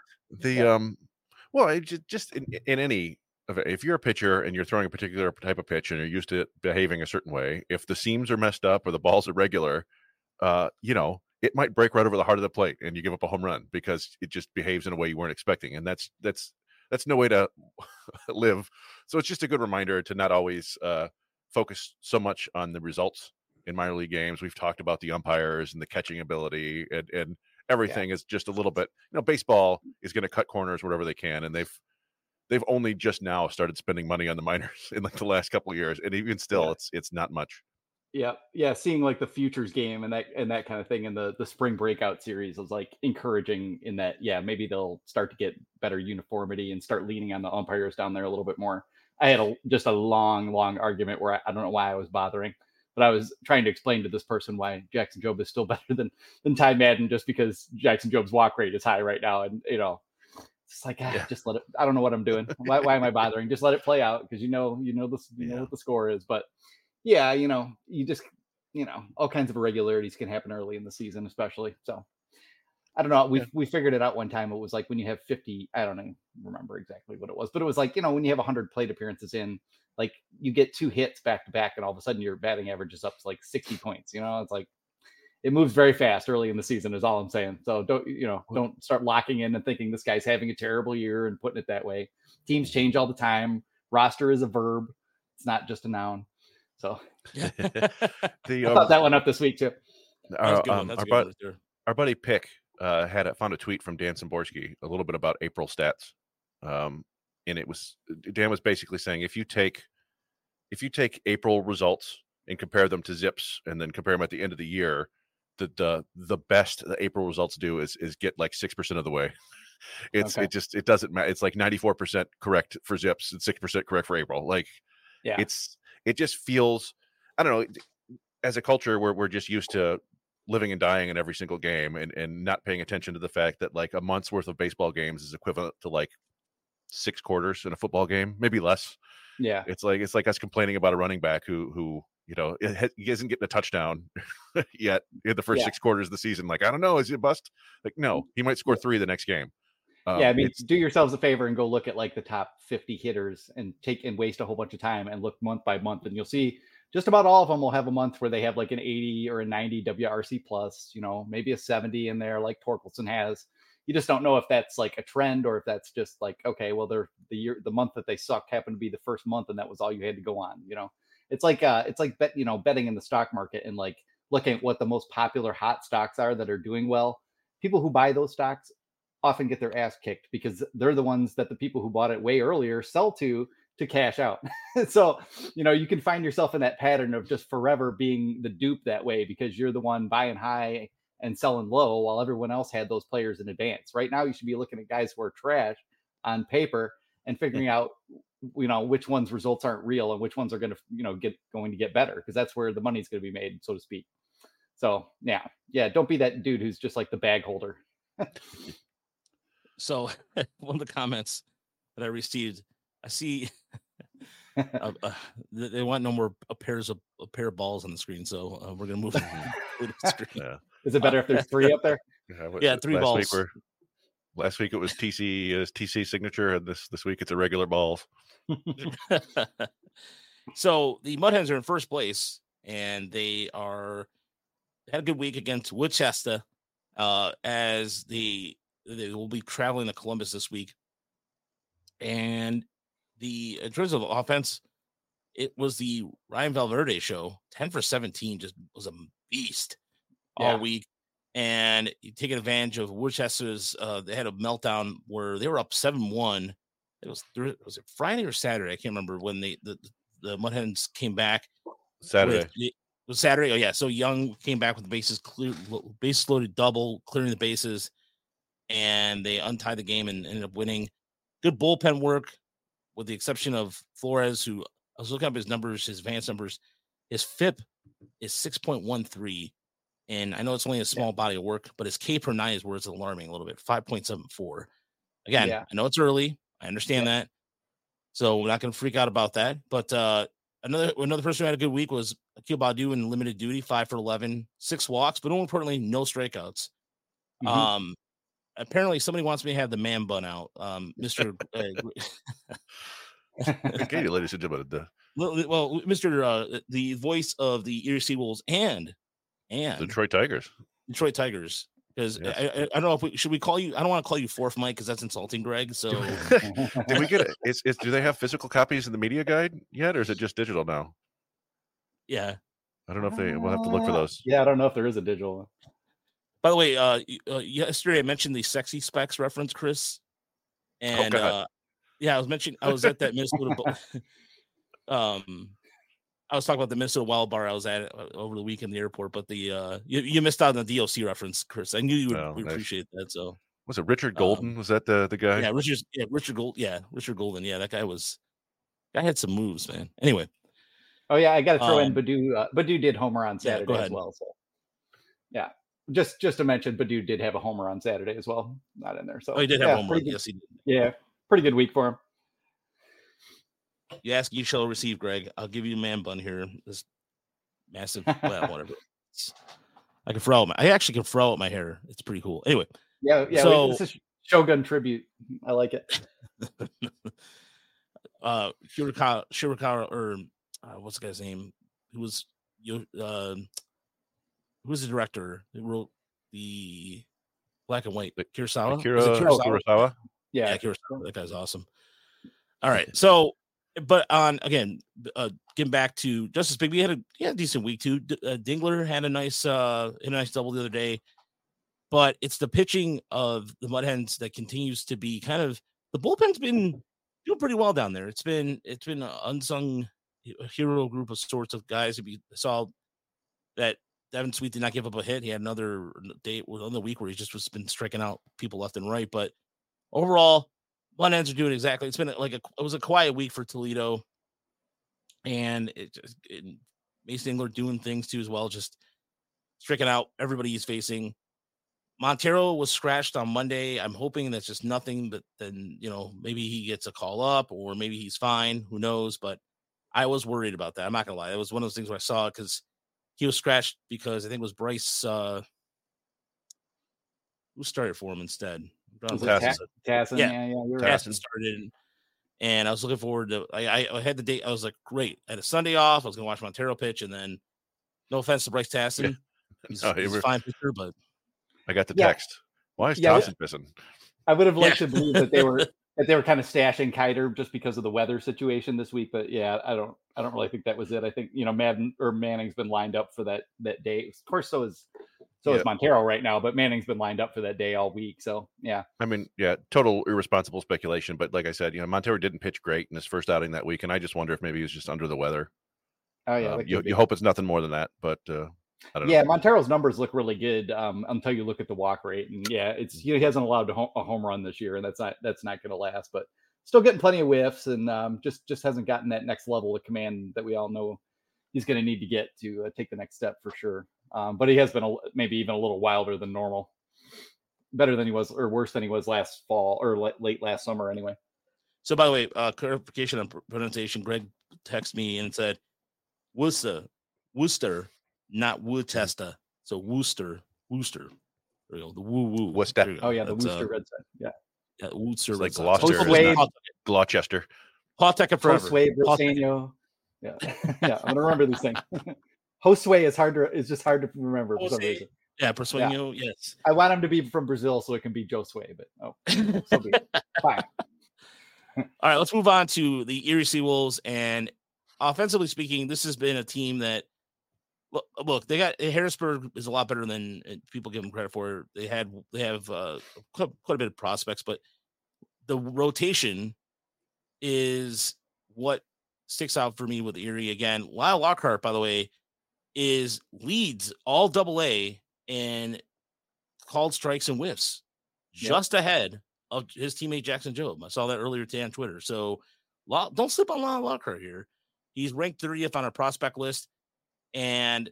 Just in any, if you're a pitcher and you're throwing a particular type of pitch and you're used to it behaving a certain way, if the seams are messed up or the ball's irregular, it might break right over the heart of the plate and you give up a home run because it just behaves in a way you weren't expecting. And that's no way to live. So it's just a good reminder to not always focus so much on the results in minor league games. We've talked about the umpires and the catching ability and everything is just a little bit, baseball is going to cut corners wherever they can. And they've only just now started spending money on the minors in like the last couple of years. And even still, it's not much. Yeah. Seeing like the futures game and that kind of thing in the spring breakout series was like encouraging in that, maybe they'll start to get better uniformity and start leaning on the umpires down there a little bit more. I had just a long argument where I don't know why I was bothering, but I was trying to explain to this person why Jackson Jobe is still better than Ty Madden just because Jackson Jobe's walk rate is high right now. And, it's like, just let it, I don't know what I'm doing. Why am I bothering? Just let it play out. Cause you know what the score is, but you just, all kinds of irregularities can happen early in the season, especially. So I don't know. We figured it out one time. It was like when you have 50, I don't even remember exactly what it was, but it was like, when you have 100 plate appearances in, like you get 2 hits back to back and all of a sudden your batting average is up to like 60 points. It's like, it moves very fast early in the season is all I'm saying. So don't start locking in and thinking this guy's having a terrible year and putting it that way. Teams change all the time. Roster is a verb. It's not just a noun. So I thought that one up this week too. Our buddy Pick found a tweet from Dan Szymborski a little bit about April stats. And Dan was basically saying if you take April results and compare them to ZiPS and then compare them at the end of the year, the best the April results do is get like 6% of the way. It doesn't matter. It's like 94% correct for ZiPS and 6% correct for April. Like it just feels, I don't know, as a culture we're just used to living and dying in every single game and not paying attention to the fact that like a month's worth of baseball games is equivalent to like 6 quarters in a football game, maybe less. Yeah. It's like us complaining about a running back who he isn't getting a touchdown yet in the first 6 quarters of the season. Like, I don't know, is he a bust? Like, no, he might score 3 the next game. Do yourselves a favor and go look at like the top 50 hitters and waste a whole bunch of time and look month by month, and you'll see just about all of them will have a month where they have like an 80 or a 90 WRC plus, maybe a 70 in there like Torkelson has. You just don't know if that's like a trend or if that's just like, okay, well, the month that they sucked happened to be the first month and that was all you had to go on. It's like betting in the stock market and like looking at what the most popular hot stocks are that are doing well. People who buy those stocks often get their ass kicked because they're the ones that the people who bought it way earlier sell to cash out. So, you can find yourself in that pattern of just forever being the dupe that way because you're the one buying high and selling low while everyone else had those players in advance. Right now, you should be looking at guys who are trash on paper and figuring out, which ones results aren't real and which ones are going to get better because that's where the money's going to be made, so to speak. So don't be that dude who's just like the bag holder. So one of the comments that I received, I see they want no more a pair of balls on the screen. So we're going to move to the screen. Yeah. Is it better if there's 3 up there? Yeah, 3 balls. Last week it was TC signature, and this week it's a regular balls. So the Mud Hens are in first place, and they had a good week against Woodchester as they will be traveling to Columbus this week. And in terms of offense, it was the Ryan Valverde show. 10 for 17 just was a beast all week. And taking advantage of Worcester's, they had a meltdown where they were up 7-1. Was it Friday or Saturday? I can't remember when the Mud Hens came back. Saturday. It was Saturday. Oh yeah. So Young came back with the bases loaded double, clearing the bases, and they untied the game and ended up winning. Good bullpen work, with the exception of Flores, who I was looking up his numbers, his advanced numbers. His FIP is 6.13. And I know it's only a small body of work, but his K per 9 is where it's alarming a little bit. 5.74. Again, I know it's early. I understand that. So we're not going to freak out about that. But another person who had a good week was Akil Baddoo in limited duty, 5 for 11, 6 walks, but more importantly, no strikeouts. Mm-hmm. Apparently somebody wants me to have the man bun out. Mr. Okay, ladies and gentlemen. Well, Mr. The voice of the Erie Seawolves and and Detroit Tigers. Because I don't know if should we call you? I don't want to call you fourth Mike because that's insulting, Greg. So did we get it? Do they have physical copies of the media guide yet, or is it just digital now? Yeah, I don't know if we'll have to look for those. Yeah, I don't know if there is a digital. By the way, yesterday I mentioned the Sexy Specs reference, Chris, and yeah, I was at that Minnesota. I was talking about the Minnesota Wild Bar I was at over the week in the airport, but the you missed out on the DLC reference, Chris. I knew you would appreciate that. So was it Richard Golden? Was that the guy? Yeah, Richard Golden. Yeah, that guy had some moves, man. Anyway. Oh yeah, I got to throw in Badu. Badu did homer on Saturday as well. So yeah, just to mention, Badu did have a homer on Saturday as well. Not in there. So he did have a homer. Yes, he did. Yeah, pretty good week for him. You ask, you shall receive, Greg. I'll give you a man bun here. This massive, well, whatever. I actually can fro out my hair. It's pretty cool. Anyway. Yeah. So this is Shogun tribute. I like it. Shirakawa, or what's the guy's name? Who's the director? Who wrote the Black and White? Kurosawa. Kurosawa. Yeah, Kurosawa. That guy's awesome. All right, so. But getting back to Justice Big, we had a decent week too. Dingler had a nice double the other day, but it's the pitching of the Mud Hens that continues to be kind of the bullpen's been doing pretty well down there. It's been an unsung hero group of sorts of guys. If you saw that Devin Sweet did not give up a hit, he had another week where he just was been striking out people left and right. But overall, Mud Hens are doing exactly. It's been it was a quiet week for Toledo, and Mason Dingler doing things too as well, just striking out everybody he's facing. Montero was scratched on Monday. I'm hoping that's just nothing, but then maybe he gets a call up, or maybe he's fine. Who knows? But I was worried about that. I'm not gonna lie. It was one of those things where I saw it because he was scratched because I think it was Bryce. Who started for him instead? Tassin. Yeah, you're right. Tassin started, and I was looking forward to. I had the date. I was like, great. I had a Sunday off. I was going to watch Montero pitch, and then, no offense to Bryce Tassin, he's a fine pitcher, but I got the text. Why is Tassin pissing? I would have liked to believe that they were kind of stashing Kiter just because of the weather situation this week, but yeah, I don't really think that was it. I think Manning's been lined up for that day. Of course, so is Montero right now, but Manning's been lined up for that day all week. So yeah, I mean, total irresponsible speculation. But like I said, Montero didn't pitch great in his first outing that week, and I just wonder if maybe he was just under the weather. Oh yeah, you hope it's nothing more than that, but I don't know. Yeah, Montero's numbers look really good until you look at the walk rate, and he hasn't allowed a home run this year, and that's not going to last. But still getting plenty of whiffs, and just hasn't gotten that next level of command that we all know he's going to need to get to take the next step for sure. But he has been maybe even a little wilder than normal, better than he was, or worse than he was last fall or late last summer anyway. So by the way, clarification on pronunciation. Greg texted me and said Worcester, not Worcester. So Worcester. There you go. The woo. Worcester. Oh yeah, the Worcester Red Sox. Yeah, Worcester. Like Gloucester. Gloucester. Pawtucket forever. Josue Briseño. Yeah, I'm gonna remember these things. Josue is just hard to remember for some reason. Yeah, Briseño, yes. I want him to be from Brazil so it can be Josue, but so be it. Fine. All right, let's move on to the Erie Seawolves. And offensively speaking, this has been a team that look, they got Harrisburg is a lot better than people give them credit for. They have quite a bit of prospects, but the rotation is what sticks out for me with Erie again. Lyle Lockhart, by the way, leads all AA in called strikes and whiffs, just ahead of his teammate Jackson Jobe. I saw that earlier today on Twitter. So don't slip on Lyle Lockhart here. He's ranked 30th on our prospect list, and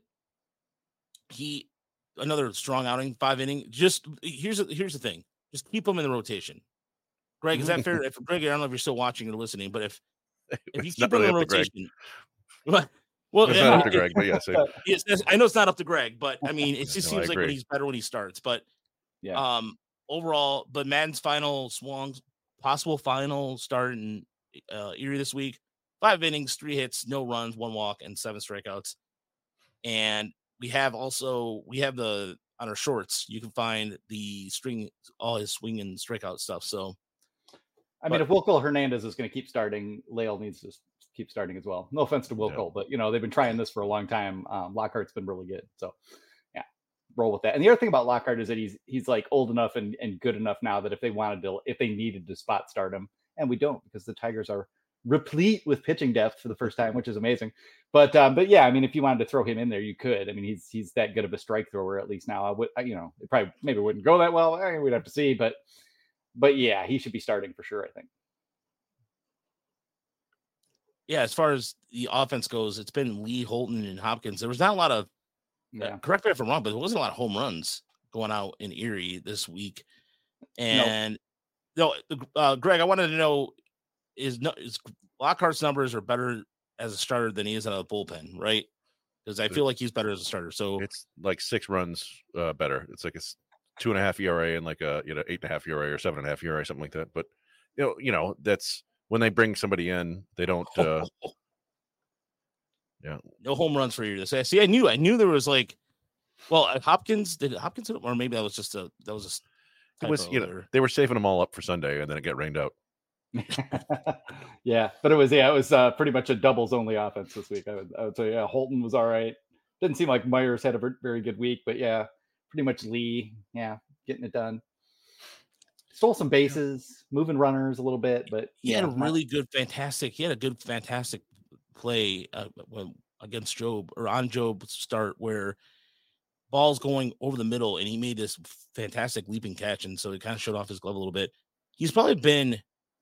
another strong outing, 5 inning. Just here's the thing: just keep him in the rotation. Greg, is that fair? If Greg, I don't know if you're still watching or listening, but if you keep him in the rotation, well, it's not up to Greg, but yes, I know it's not up to Greg, but I mean, it just seems like he's better when he starts. But overall, but Madden's possible final start in Erie this week: 5 innings, 3 hits, no runs, 1 walk, and 7 strikeouts. And we have the on our shorts. You can find the string, all his swing and strikeout stuff. So, I mean, if Wilco Hernandez is going to keep starting, Leal needs to keep starting as well. No offense to Wilco, but they've been trying this for a long time. Lockhart's been really good, so yeah, roll with that. And the other thing about Lockhart is that he's like old enough and good enough now that if they needed to spot start him, and we don't, because the Tigers are replete with pitching depth for the first time, which is amazing. But yeah, I mean, if you wanted to throw him in there, you could. I mean, he's that good of a strike thrower, at least now. I would, it probably maybe wouldn't go that well. We'd have to see, but yeah, he should be starting for sure, I think. Yeah, as far as the offense goes, it's been Lee, Holton, and Hopkins. There was not a lot of, correct me if I'm wrong, but there wasn't a lot of home runs going out in Erie this week. And Greg, I wanted to know, is Lockhart's numbers are better as a starter than he is out of the bullpen, right? Because I feel like he's better as a starter. So it's like 6 runs better. It's like a 2.5 ERA and like a 8.5 ERA or 7.5 ERA, something like that. But that's when they bring somebody in, they don't. No home runs for you to say. See, I knew there was like, well, Hopkins or maybe that was just a. It was they were saving them all up for Sunday, and then it got rained out. Yeah, but it was pretty much a doubles only offense this week. I would say Holton was all right. Didn't seem like Myers had a very good week, but yeah, pretty much Lee, getting it done. Stole some bases, moving runners a little bit, but he had a really good, fantastic play against Job or on Job's start where ball's going over the middle and he made this fantastic leaping catch, and so it kind of showed off his glove a little bit. He's probably been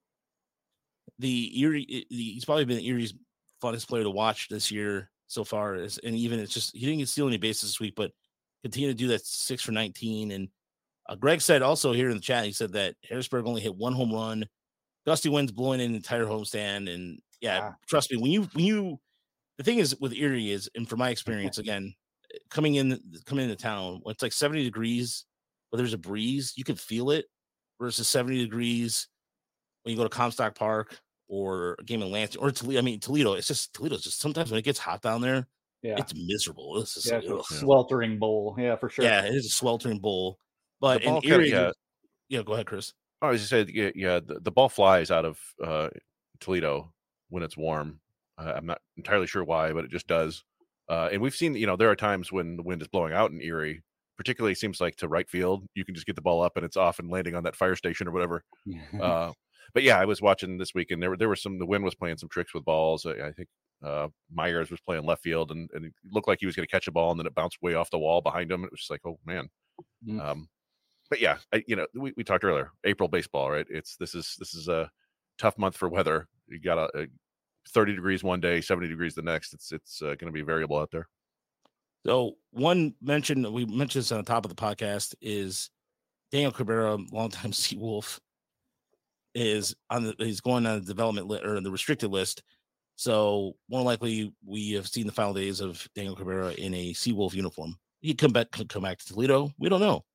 Erie's funnest player to watch this year so far. And even it's just he didn't steal any bases this week, but continue to do that 6 for 19. And Greg said also here in the chat, he said that Harrisburg only hit 1 home run. Gusty winds blowing in the entire homestand. And trust me, when you the thing is with Erie is, and from my experience, again, coming into town, when it's like 70 degrees, but there's a breeze, you can feel it, versus 70 degrees when you go to Comstock Park or a game in Lansing or Toledo. I mean, Toledo's just sometimes when it gets hot down there, it's miserable. It's just a sweltering bowl. Yeah, for sure. Yeah, it is a sweltering bowl. But in Erie, go ahead, Chris. I was just saying, the ball flies out of Toledo when it's warm. I'm not entirely sure why, but it just does. And we've seen, there are times when the wind is blowing out in Erie, particularly it seems like to right field. You can just get the ball up and it's off and landing on that fire station or whatever. But yeah, I was watching this week and there were the wind was playing some tricks with balls. I think Myers was playing left field and it looked like he was going to catch a ball and then it bounced way off the wall behind him. It was just like, oh man. But yeah, we talked earlier, April baseball, right? This is a tough month for weather. You got a 30 degrees one day, 70 degrees the next. It's going to be variable out there. So we mentioned this on the top of the podcast is Daniel Cabrera, longtime Seawolf, he's going on the development or the restricted list. So more likely we have seen the final days of Daniel Cabrera in a Seawolf uniform. He could come back to Toledo. We don't know.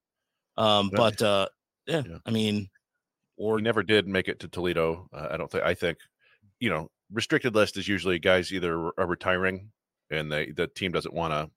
I mean, or he never did make it to Toledo. I think, restricted list is usually guys either are retiring and the team doesn't want to,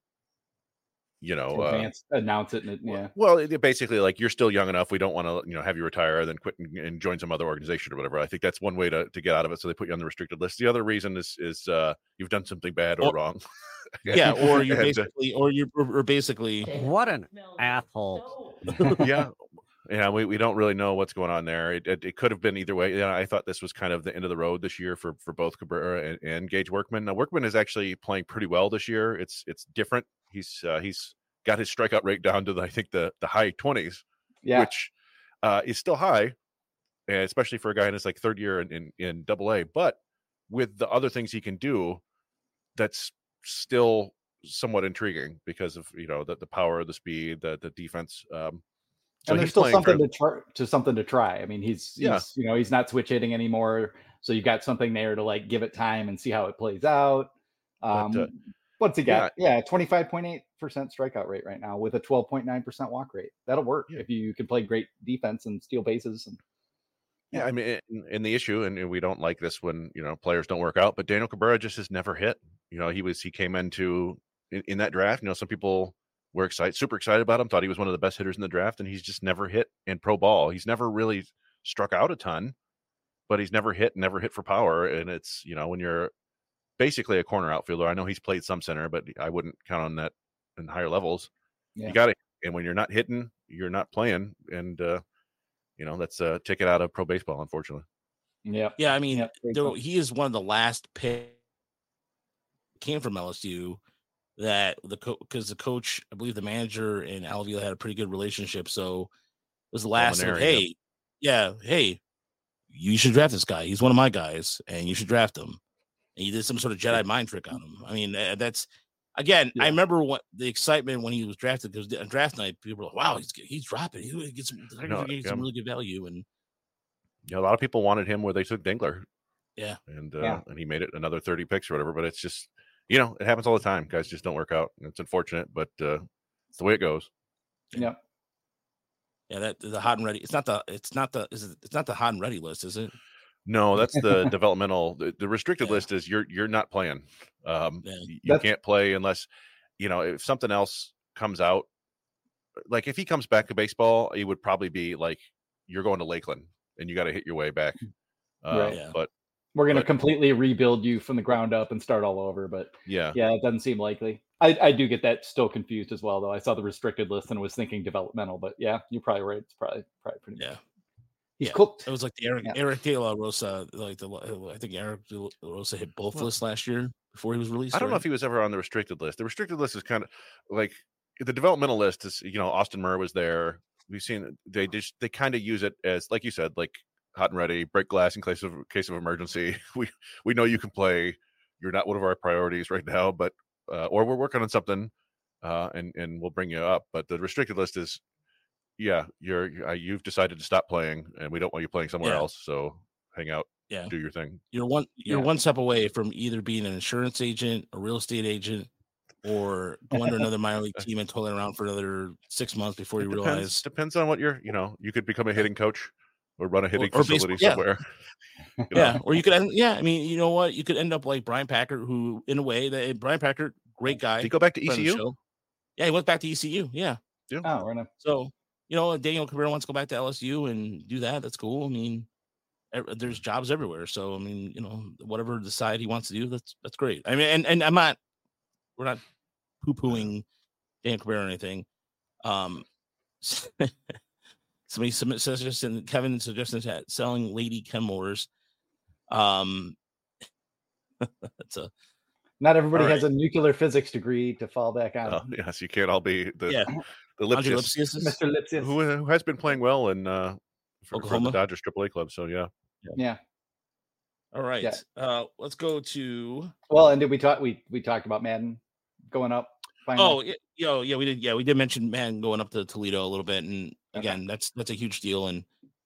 announce it. Well, basically like you're still young enough. We don't want to, have you retire, then quit and join some other organization or whatever. I think that's one way to get out of it. So they put you on the restricted list. The other reason is you've done something bad or wrong. Yeah. Or you're basically what an asshole. Yeah. We don't really know what's going on there. It could have been either way. I thought this was kind of the end of the road this year for both Cabrera and Gage Workman. Now Workman is actually playing pretty well this year. It's different. He's got his strikeout rate down to the high 20s, which is still high, especially for a guy in his third year in Double-A. But with the other things he can do, that's still somewhat intriguing because of the power, the speed, the defense. So and there's still something to try. I mean, he's not switch hitting anymore, so you got something there to give it time and see how it plays out. What's he got? 25.8% strikeout rate right now with a 12.9% walk rate. That'll work if you can play great defense and steal bases. I mean, and the issue, and we don't like this when players don't work out, but Daniel Cabrera just has never hit. He came into in that draft. Some people were super excited about him, thought he was one of the best hitters in the draft, and he's just never hit in pro ball. He's never really struck out a ton, but he's never hit for power. And it's, when you're basically a corner outfielder, I know he's played some center, but I wouldn't count on that in higher levels. Yeah. You got it. And when you're not hitting, you're not playing. And, that's a ticket out of pro baseball, unfortunately. Yeah. Yeah. I mean, he is one of the last pick came from LSU that because the coach, I believe the manager and Al Avila had a pretty good relationship. So it was the last of, hey, you should draft this guy. He's one of my guys and you should draft him. And you did some sort of Jedi mind trick on him. I mean, that's again, I remember what the excitement when he was drafted, because on draft night, people were like, wow, he's dropping. He gets some really good value. And a lot of people wanted him where they took Dingler. Yeah. And he made it another 30 picks or whatever, but it's just, it happens all the time. Guys just don't work out. It's unfortunate, but it's the way it goes. Yeah. Yeah, that the hot and ready. It's not the hot and ready list, is it? No, that's the developmental. The restricted list is you're not playing. You can't play unless, if something else comes out. Like if he comes back to baseball, it would probably be like you're going to Lakeland and you got to hit your way back. But we're going to completely rebuild you from the ground up and start all over. But yeah, it doesn't seem likely. I do get that still confused as well, though. I saw the restricted list and was thinking developmental, but yeah, you're probably right. It's probably pretty good. He's cooked. It was like the Eric De La Rosa, I think Eric De La Rosa hit both lists last year before he was released. I don't know if he was ever on the restricted list. The restricted list is kind of like the developmental list is, Austin Murr was there. We've seen they kind of use it as, like you said, like hot and ready, break glass in case of emergency. We know you can play. You're not one of our priorities right now, but or we're working on something, and we'll bring you up. But the restricted list is, you've decided to stop playing, and we don't want you playing somewhere else. So hang out, do your thing. You're one step away from either being an insurance agent, a real estate agent, or going to another minor league team and toiling around for another 6 months before you realize. Depends on what you could become a hitting coach or run a hitting facility somewhere. Or you could I mean, you know what? You could end up like Brian Packer, who in a way that Brian Packer, great guy. Did he go back to ECU? Yeah, he went back to ECU. Yeah. Oh, right. So, Daniel Cabrera wants to go back to LSU and do that. That's cool. I mean, there's jobs everywhere. So, I mean, whatever decide he wants to do, that's great. I mean, and we're not poo-pooing Daniel Cabrera or anything. Somebody suggested, Kevin suggested that selling Lady Kenmore's. That's not everybody has a nuclear physics degree to fall back on. Yes, you can't all be the Lipsius, Mr. Lipsius, who has been playing well in for the Dodgers AAA club. So yeah. All right, let's go to. Well, and did we talk? We talked about Madden going up. Finally. We did. Yeah, we did mention Madden going up to Toledo a little bit, and again, that's a huge deal. And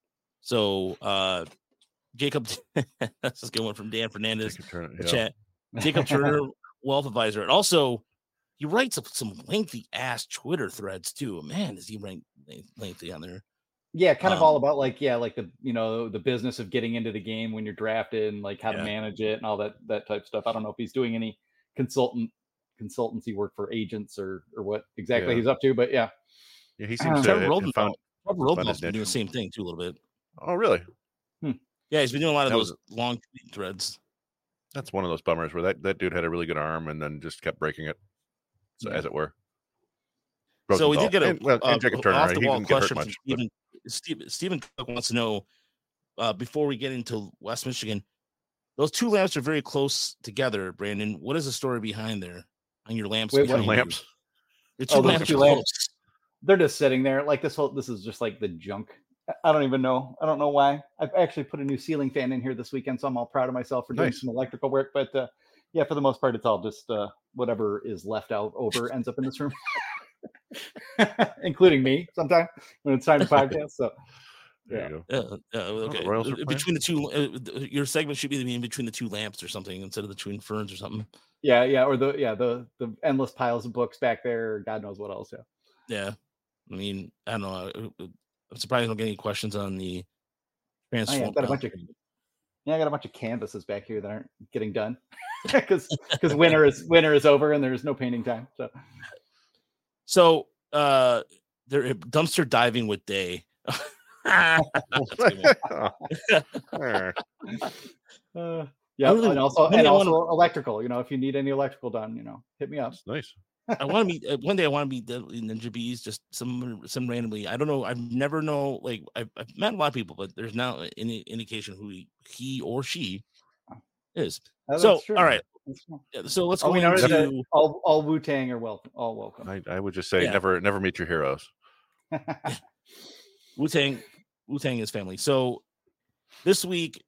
so, Jacob, that's a good one from Dan Fernandez. Chat. Jacob Turner, wealth advisor, and also he writes some lengthy ass Twitter threads too. Man, does he write lengthy on there? Yeah, kind of all about like the the business of getting into the game when you're drafted and like how to manage it and all that type of stuff. I don't know if he's doing any consultancy work for agents or what exactly he's up to, but yeah he seems to have found Rodenbaugh been doing the same thing too a little bit. Oh, really? Yeah, he's been doing a lot of those long threads. That's one of those bummers where that dude had a really good arm and then just kept breaking it, as it were. Rosenthal. So we did get a Jacob Turner. off the wall question much, from Stephen Cook wants to know before we get into West Michigan, those two lamps are very close together. Brandon, what is the story behind there on your lamps? Wait, what lamps? The two lamps are close. They're just sitting there like this is just like the junk. I don't even know. I don't know why. I've actually put a new ceiling fan in here this weekend, so I'm all proud of myself for doing some electrical work. But for the most part, it's all just whatever is left over ends up in this room, including me sometimes when it's time to podcast. So there you go. Okay. Between the two, your segment should be in between the two lamps or something instead of between ferns or something. Yeah, or the endless piles of books back there, or God knows what else. Yeah. I mean, I don't know. I'm surprised I don't get any questions on the transform. I got a bunch of canvases back here that aren't getting done. because winter is over and there's no painting time. So they're dumpster diving with Day. Yeah, really, and also electrical. If you need any electrical done, hit me up. That's nice. I want to meet one day. I want to meet Ninja Bees, just some randomly. I don't know. I've never know. Like I've met a lot of people, but there's now any indication who he or she is. So all right. So let's go into all Wu-Tang are all welcome. I would just say never meet your heroes. Wu-Tang is family. So this week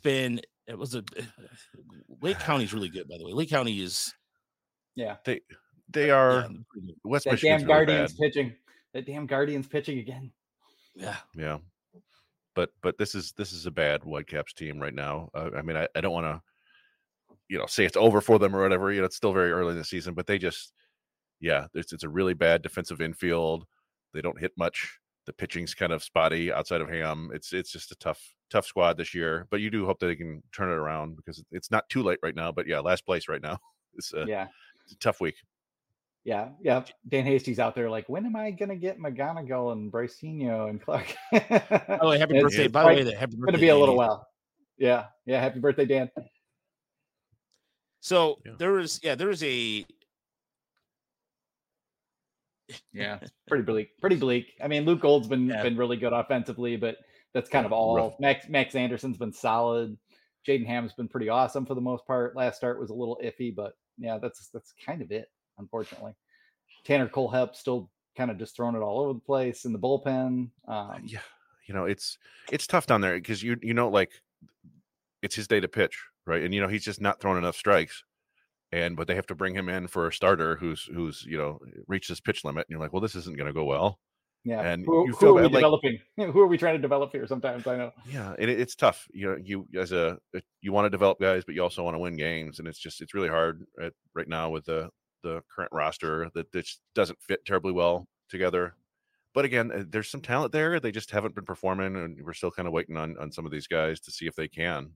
Lake County's really good, by the way. Lake County is they are West Michigan's damn Guardians really pitching. That damn Guardians pitching again. Yeah. But this is a bad Whitecaps team right now. I mean, I don't want to say it's over for them or whatever. It's still very early in the season, but they just it's a really bad defensive infield. They don't hit much. The pitching's kind of spotty outside of Ham. It's just a tough squad this year, but you do hope that they can turn it around because it's not too late right now. But last place right now. It's a tough week. Yeah. Dan Hastie's out there like, when am I gonna get McGonigal and Brycinho and Clark? Oh, happy birthday! By the way, happy birthday. It's gonna be a little while. Yeah. Happy birthday, Dan. So there is a pretty bleak. I mean, Luke Gold's been really good offensively, but that's kind of all. Max Anderson's been solid. Jaden Ham's been pretty awesome for the most part. Last start was a little iffy, but that's kind of it, unfortunately. Tanner Cole-Hep still kind of just throwing it all over the place in the bullpen. It's tough down there because like it's his day to pitch, right? And he's just not throwing enough strikes. But they have to bring him in for a starter who's reached his pitch limit, and you're like, well, this isn't going to go well. Yeah, and who are we developing? Who are we trying to develop here? Sometimes I know. Yeah, and it's tough. You want to develop guys, but you also want to win games, and it's really hard right now with the current roster that just doesn't fit terribly well together. But again, there's some talent there. They just haven't been performing, and we're still kind of waiting on some of these guys to see if they can.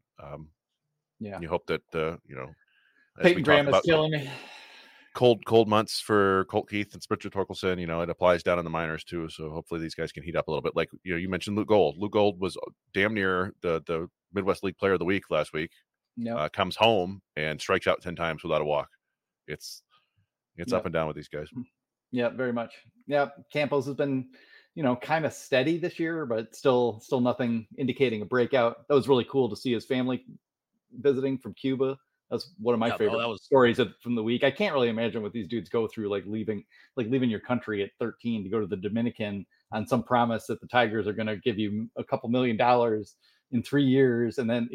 You hope that Peyton Graham is killing me. Cold months for Colt Keith and Spencer Torkelson. It applies down in the minors too. So hopefully these guys can heat up a little bit. Like you mentioned Luke Gold. Luke Gold was damn near the Midwest League Player of the Week last week. Comes home and strikes out 10 times without a walk. It's up and down with these guys. Yeah, very much. Yeah, Campos has been kind of steady this year, but still nothing indicating a breakout. That was really cool to see his family visiting from Cuba. That's one of my favorite stories from the week. I can't really imagine what these dudes go through, like leaving your country at 13 to go to the Dominican on some promise that the Tigers are going to give you a couple $1 million in 3 years. And then,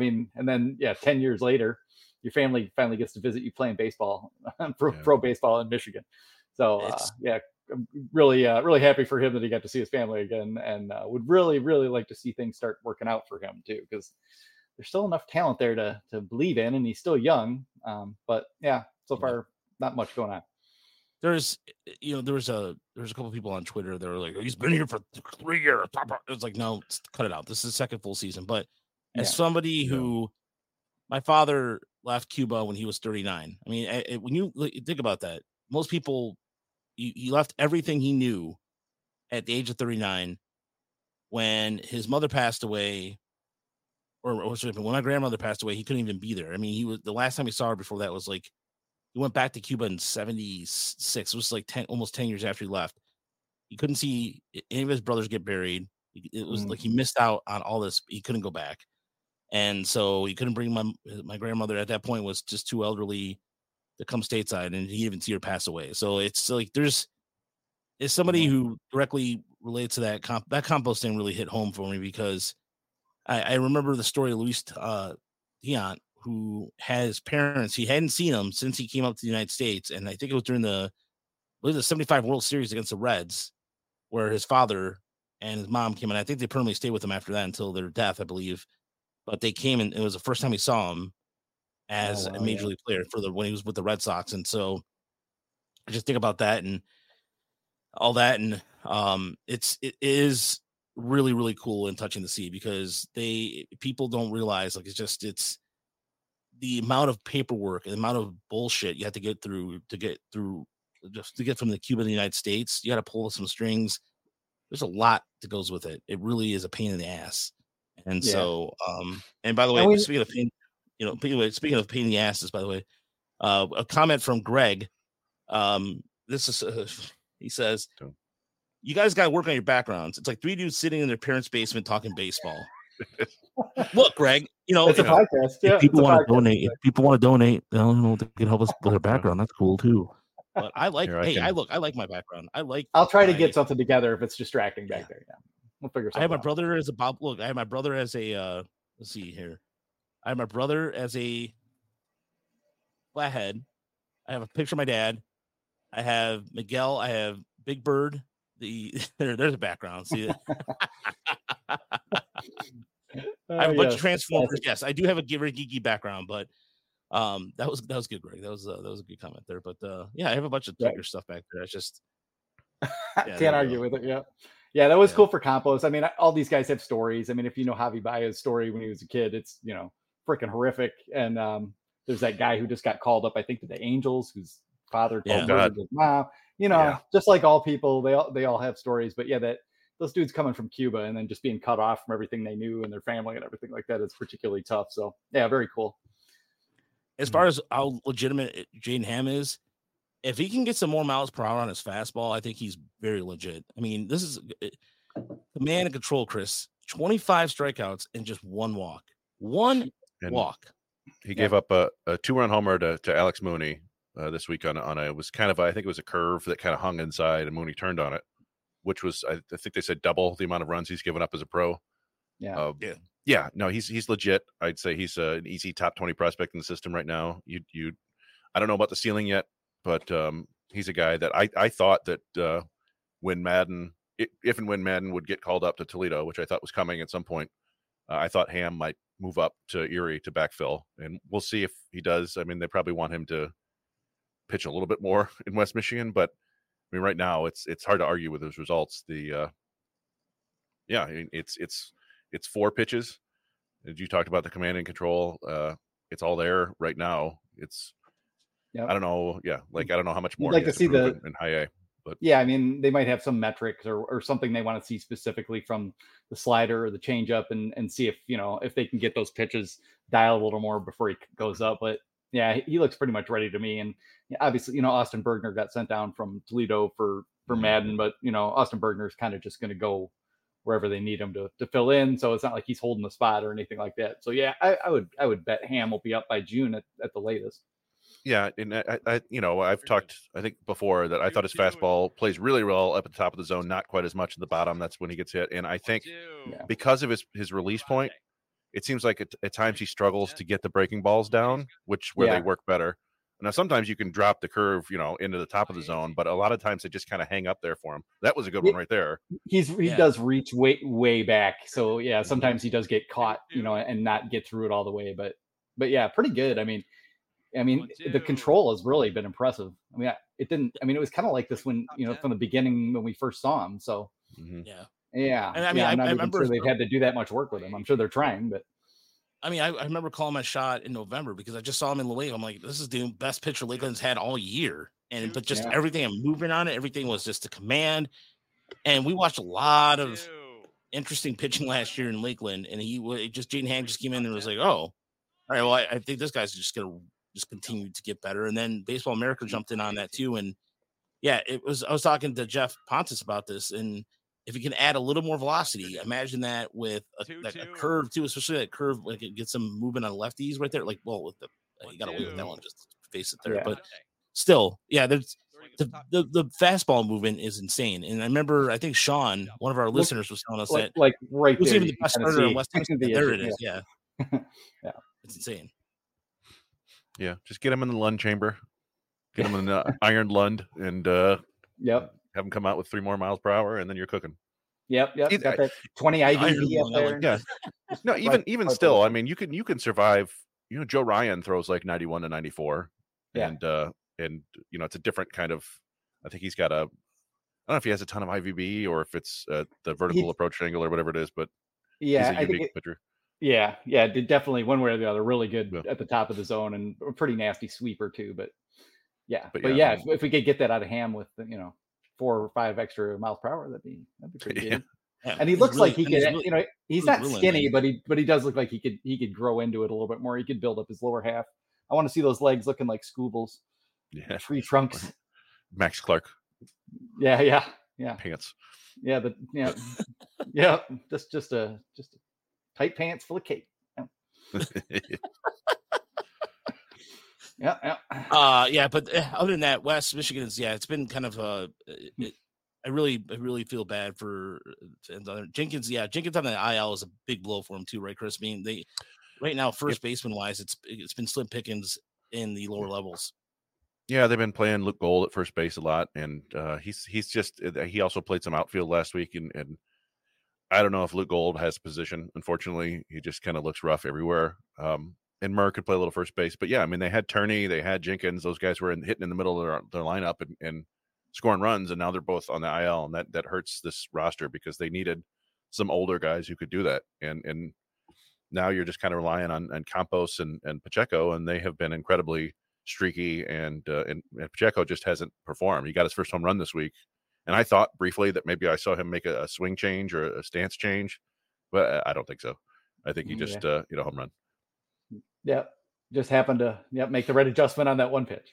10 years later, your family finally gets to visit you playing baseball, pro baseball in Michigan. So, I'm really happy for him that he got to see his family again, and would really, really like to see things start working out for him too, because there's still enough talent there to believe in, and he's still young. But so far not much going on. There was a couple of people on Twitter that were like, he's been here for 3 years. It's like, no, cut it out. This is the second full season. But as somebody who, my father left Cuba when he was 39. I mean, when you think about that, most people, he left everything he knew at the age of 39 when his mother passed away. Or when my grandmother passed away, he couldn't even be there. I mean, the last time he saw her before that was like, he went back to Cuba in 76. It was like almost 10 years after he left. He couldn't see any of his brothers get buried. It was like he missed out on all this. He couldn't go back. And so he couldn't bring my grandmother at that point, was just too elderly to come stateside, and he didn't even see her pass away. So it's like it's somebody who directly relates to that. That Campos thing really hit home for me, because I remember the story of Luis Tiant, who has parents. He hadn't seen them since he came up to the United States. And I think it was during the 75 World Series against the Reds, where his father and his mom came in. I think they permanently stayed with him after that until their death, I believe. But they came, and it was the first time he saw him as a major league player when he was with the Red Sox. And so I just think about that and all that. And it is really, really cool and touching to see, because people don't realize, like, the amount of paperwork and the amount of bullshit you have to get through just to get from the Cuba to the United States. You got to pull some strings. There's a lot that goes with it. It really is a pain in the ass. And so, and by the way, speaking of pain, speaking of pain in the asses, by the way, a comment from Greg. This is he says, "You guys got to work on your backgrounds. It's like 3 dudes sitting in their parents' basement talking baseball." Look, Greg, it's a podcast. If people want to donate, they can help us with their background. That's cool too. But I like, I like my background. I'll try to get something together if it's distracting back there. Yeah, we'll figure something out. I have my brother as a Bob. Look, I have my brother as a. Let's see here. I have my brother as a flathead. I have a picture of my dad. I have Miguel. I have Big Bird. There's a background. See it. I have a bunch of Transformers. Yes, I do have a very geeky background, but that was good, Greg. That was a good comment there. But I have a bunch of Tigger stuff back there. It's just can't argue with it. Yeah, that was cool for Campos. I mean, all these guys have stories. I mean, if you know Javi Baez's story when he was a kid, it's freaking horrific. And there's that guy who just got called up, I think, to the Angels, whose father told his mom. Just like all people, they all have stories. But that those dudes coming from Cuba and then just being cut off from everything they knew and their family and everything like that is particularly tough. So very cool. As far as how legitimate Jaden Ham is, if he can get some more miles per hour on his fastball, I think he's very legit. I mean, this is the man in control, Chris. 25 strikeouts and just one walk. He gave up a 2-run homer to Alex Mooney this week on it was kind of, I think it was a curve that kind of hung inside and Mooney turned on it, which was, I think they said double the amount of runs he's given up as a pro. No, he's legit. I'd say he's an easy top 20 prospect in the system right now. I don't know about the ceiling yet, but he's a guy that I thought that when Madden would get called up to Toledo, which I thought was coming at some point, I thought Ham might move up to Erie to backfill, and we'll see if he does. I mean, they probably want him to pitch a little bit more in West Michigan, but I mean, right now it's hard to argue with those results. It's 4 pitches. As you talked about the command and control, it's all there right now. I don't know. Yeah. I don't know how much more like to see in high A, but I mean, they might have some metrics or something they want to see specifically from the slider or the changeup and see if they can get those pitches dialed a little more before he goes up. But he looks pretty much ready to me. And obviously, Austin Bergner got sent down from Toledo for Madden, but Austin Bergner is kind of just going to go wherever they need him to fill in. So it's not like he's holding the spot or anything like that. So I would bet Ham will be up by June at the latest. Yeah, and I've talked, I think before, that I thought his fastball plays really well up at the top of the zone, not quite as much at the bottom. That's when he gets hit. And I think because of his release point, it seems like at times he struggles to get the breaking balls down, where they work better. Now, sometimes you can drop the curve, into the top of the zone, but a lot of times they just kind of hang up there for him. That was a good one right there. He does reach way back. So sometimes he does get caught, and not get through it all the way. But pretty good. I mean, the control has really been impressive. I mean, it was kind of like this when, from the beginning when we first saw him. So yeah. And I'm not even sure they've had to do that much work with him. I'm sure they're trying, but. I mean, I remember calling my shot in November because I just saw him in Lake. I'm like, this is the best pitcher Lakeland's had all year. But just everything and moving on it, everything was just a command. And we watched a lot of interesting pitching last year in Lakeland. And Jaden Ham just came in and was like, oh, all right, well, I think this guy's just going to just continue to get better. And then Baseball America jumped in on that too. And I was talking to Jeff Pontus about this, and if you can add a little more velocity, imagine that with a curve too, especially that curve, like it gets some movement on lefties right there. Like, well, with you got to wait with that one, just face it there. But still, there's the fastball movement is insane. And I remember, I think Sean, one of our listeners, was telling us that right was there, even the best starter in West Texas. There it is. Yeah, it's insane. Yeah, just get him in the Lund chamber, get him in the Iron Lund, and have him come out with 3 more miles per hour, and then you're cooking. Yep. Got that 20 IVB up there. Yeah. No, even still, I mean, you can survive. Joe Ryan throws like 91 to 94, and it's a different kind of. I think he's got I don't know if he has a ton of IVB or if it's the vertical approach angle or whatever it is, but he's a unique pitcher. Yeah, definitely one way or the other. Really good Yeah. at the top of the zone and a pretty nasty sweeper too. But yeah, But but yeah, yeah, I mean- if we could get that out of Ham with 4 or 5 extra miles per hour, that'd be pretty Yeah. good. Yeah, And he he's looks really- like he and he's could, really- he's really not willing, skinny, man. but he does look like he could grow into it a little bit more. He could build up his lower half. I want to see those legs looking like Scoobles, Yeah. tree trunks. Max Clark Yeah. pants. Yeah, yeah, just a tight pants full of cake. Yeah. Yeah, but other than that, West Michigan's it's been kind of I really feel bad for Jenkins. Yeah, Jenkins on the IL is a big blow for him too, right, Chris? I mean, they right now first baseman wise, it's been slim pickings in the lower levels. Yeah, they've been playing Luke Gold at first base a lot, and he's just he also played some outfield last week, and I don't know if Luke Gold has position. Unfortunately, he just kind of looks rough everywhere. And Murr could play a little first base, but yeah, I mean they had Turney, they had Jenkins; those guys were hitting in the middle of their lineup and scoring runs, and now they're both on the IL, and that hurts this roster because they needed some older guys who could do that, and now you're just kind of relying on Campos and Pacheco, and they have been incredibly streaky, and Pacheco just hasn't performed. He got his first home run this week, and I thought briefly that maybe I saw him make a swing change or a stance change, but I don't think so. I think he just home run. Yeah, just happened to make the right adjustment on that one pitch.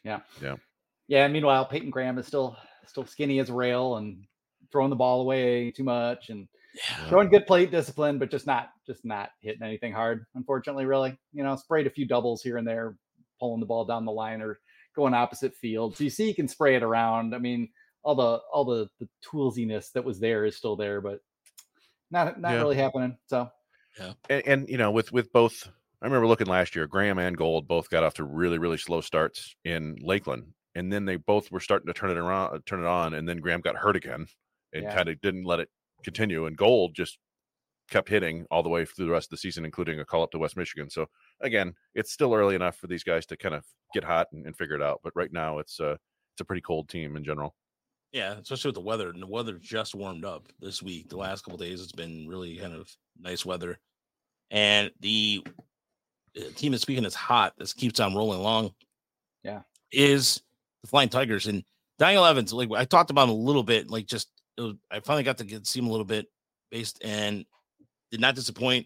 Yeah. Meanwhile, Peyton Graham is still skinny as a rail and throwing the ball away too much and showing good plate discipline, but just not hitting anything hard. Unfortunately, really, sprayed a few doubles here and there, pulling the ball down the line or going opposite field. So you see, he can spray it around. I mean, all the toolsiness that was there is still there, but not really happening. So and with both. I remember looking last year, Graham and Gold both got off to really, really slow starts in Lakeland. And then they both were starting to turn it on. And then Graham got hurt again and kind of didn't let it continue. And Gold just kept hitting all the way through the rest of the season, including a call up to West Michigan. So again, it's still early enough for these guys to kind of get hot and figure it out. But right now it's a pretty cold team in general. Yeah, especially with the weather. And the weather just warmed up this week. The last couple of days, it's been really kind of nice weather. And the team that's speaking is hot. This keeps on rolling along. Yeah, is the Flying Tigers and Daniel Evans. Like I talked about him a little bit. Like I finally got to see him a little bit based and did not disappoint.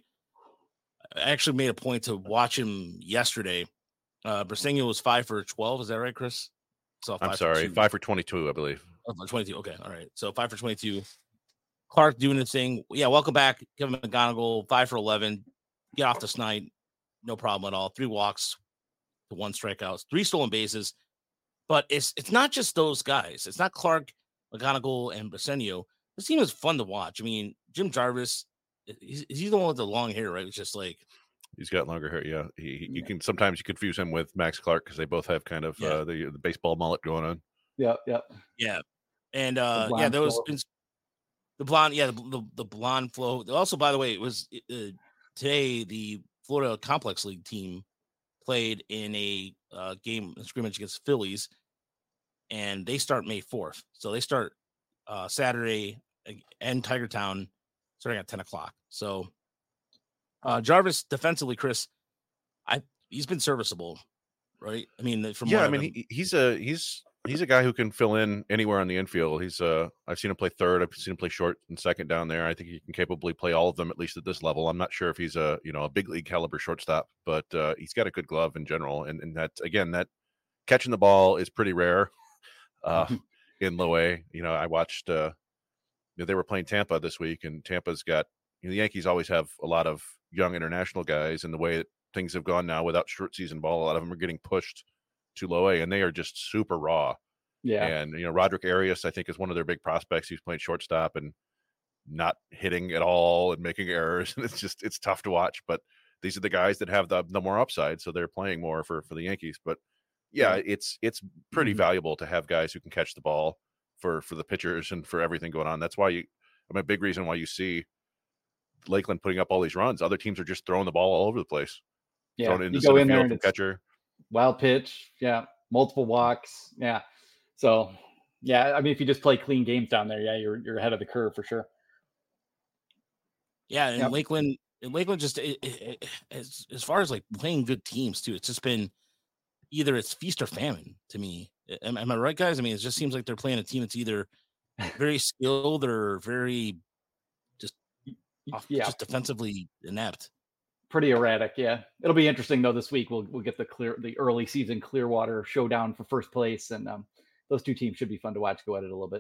I actually made a point to watch him yesterday. Briseño was 5 for 12. Is that right, Chris? So 5 for 22, I believe. 22. Okay, all right. So 5 for 22. Clark doing his thing. Yeah, welcome back, Kevin McGonigal. 5 for 11. Get off this night. No problem at all. 3 walks to 1 strikeout, 3 stolen bases. But it's not just those guys. It's not Clark, McGonigal, and Briseño. This team is fun to watch. I mean, Jim Jarvis, he's the one with the long hair, right? It's just like he's got longer hair. Yeah, you can sometimes you confuse him with Max Clark because they both have kind of the baseball mullet going on. Yeah, and there was the blonde, the blonde flow. Also, by the way, it was today the Florida Complex League team played in a game scrimmage against Phillies, and they start May 4th. So they start Saturday in Tiger Town, starting at 10 o'clock. So Jarvis defensively, Chris, he's been serviceable, right? I mean, he's a guy who can fill in anywhere on the infield. He's I've seen him play third. I've seen him play short and second down there. I think he can capably play all of them, at least at this level. I'm not sure if he's a big league caliber shortstop, but he's got a good glove in general. And that, again, that catching the ball is pretty rare in low A. I watched they were playing Tampa this week, and Tampa's got the Yankees always have a lot of young international guys, and the way that things have gone now without short season ball, a lot of them are getting pushed to low A, and they are just super raw. Yeah. And Roderick Arias, I think, is one of their big prospects. He's playing shortstop and not hitting at all and making errors, and it's tough to watch. But these are the guys that have the more upside, so they're playing more for the Yankees. But it's pretty valuable to have guys who can catch the ball for the pitchers and for everything going on. That's why a big reason why you see Lakeland putting up all these runs. Other teams are just throwing the ball all over the place. Yeah, throwing it into you go in there and and catcher. Wild pitch, multiple walks, So, I mean, if you just play clean games down there, you're ahead of the curve for sure. Yeah, and Lakeland, Lakeland just as far as like playing good teams too, it's just been either it's feast or famine to me. Am I right, guys? I mean, it just seems like they're playing a team that's either very skilled or very just just defensively inept. Pretty erratic, yeah. It'll be interesting though. This week we'll get the early season Clearwater showdown for first place, and those two teams should be fun to watch go at it a little bit.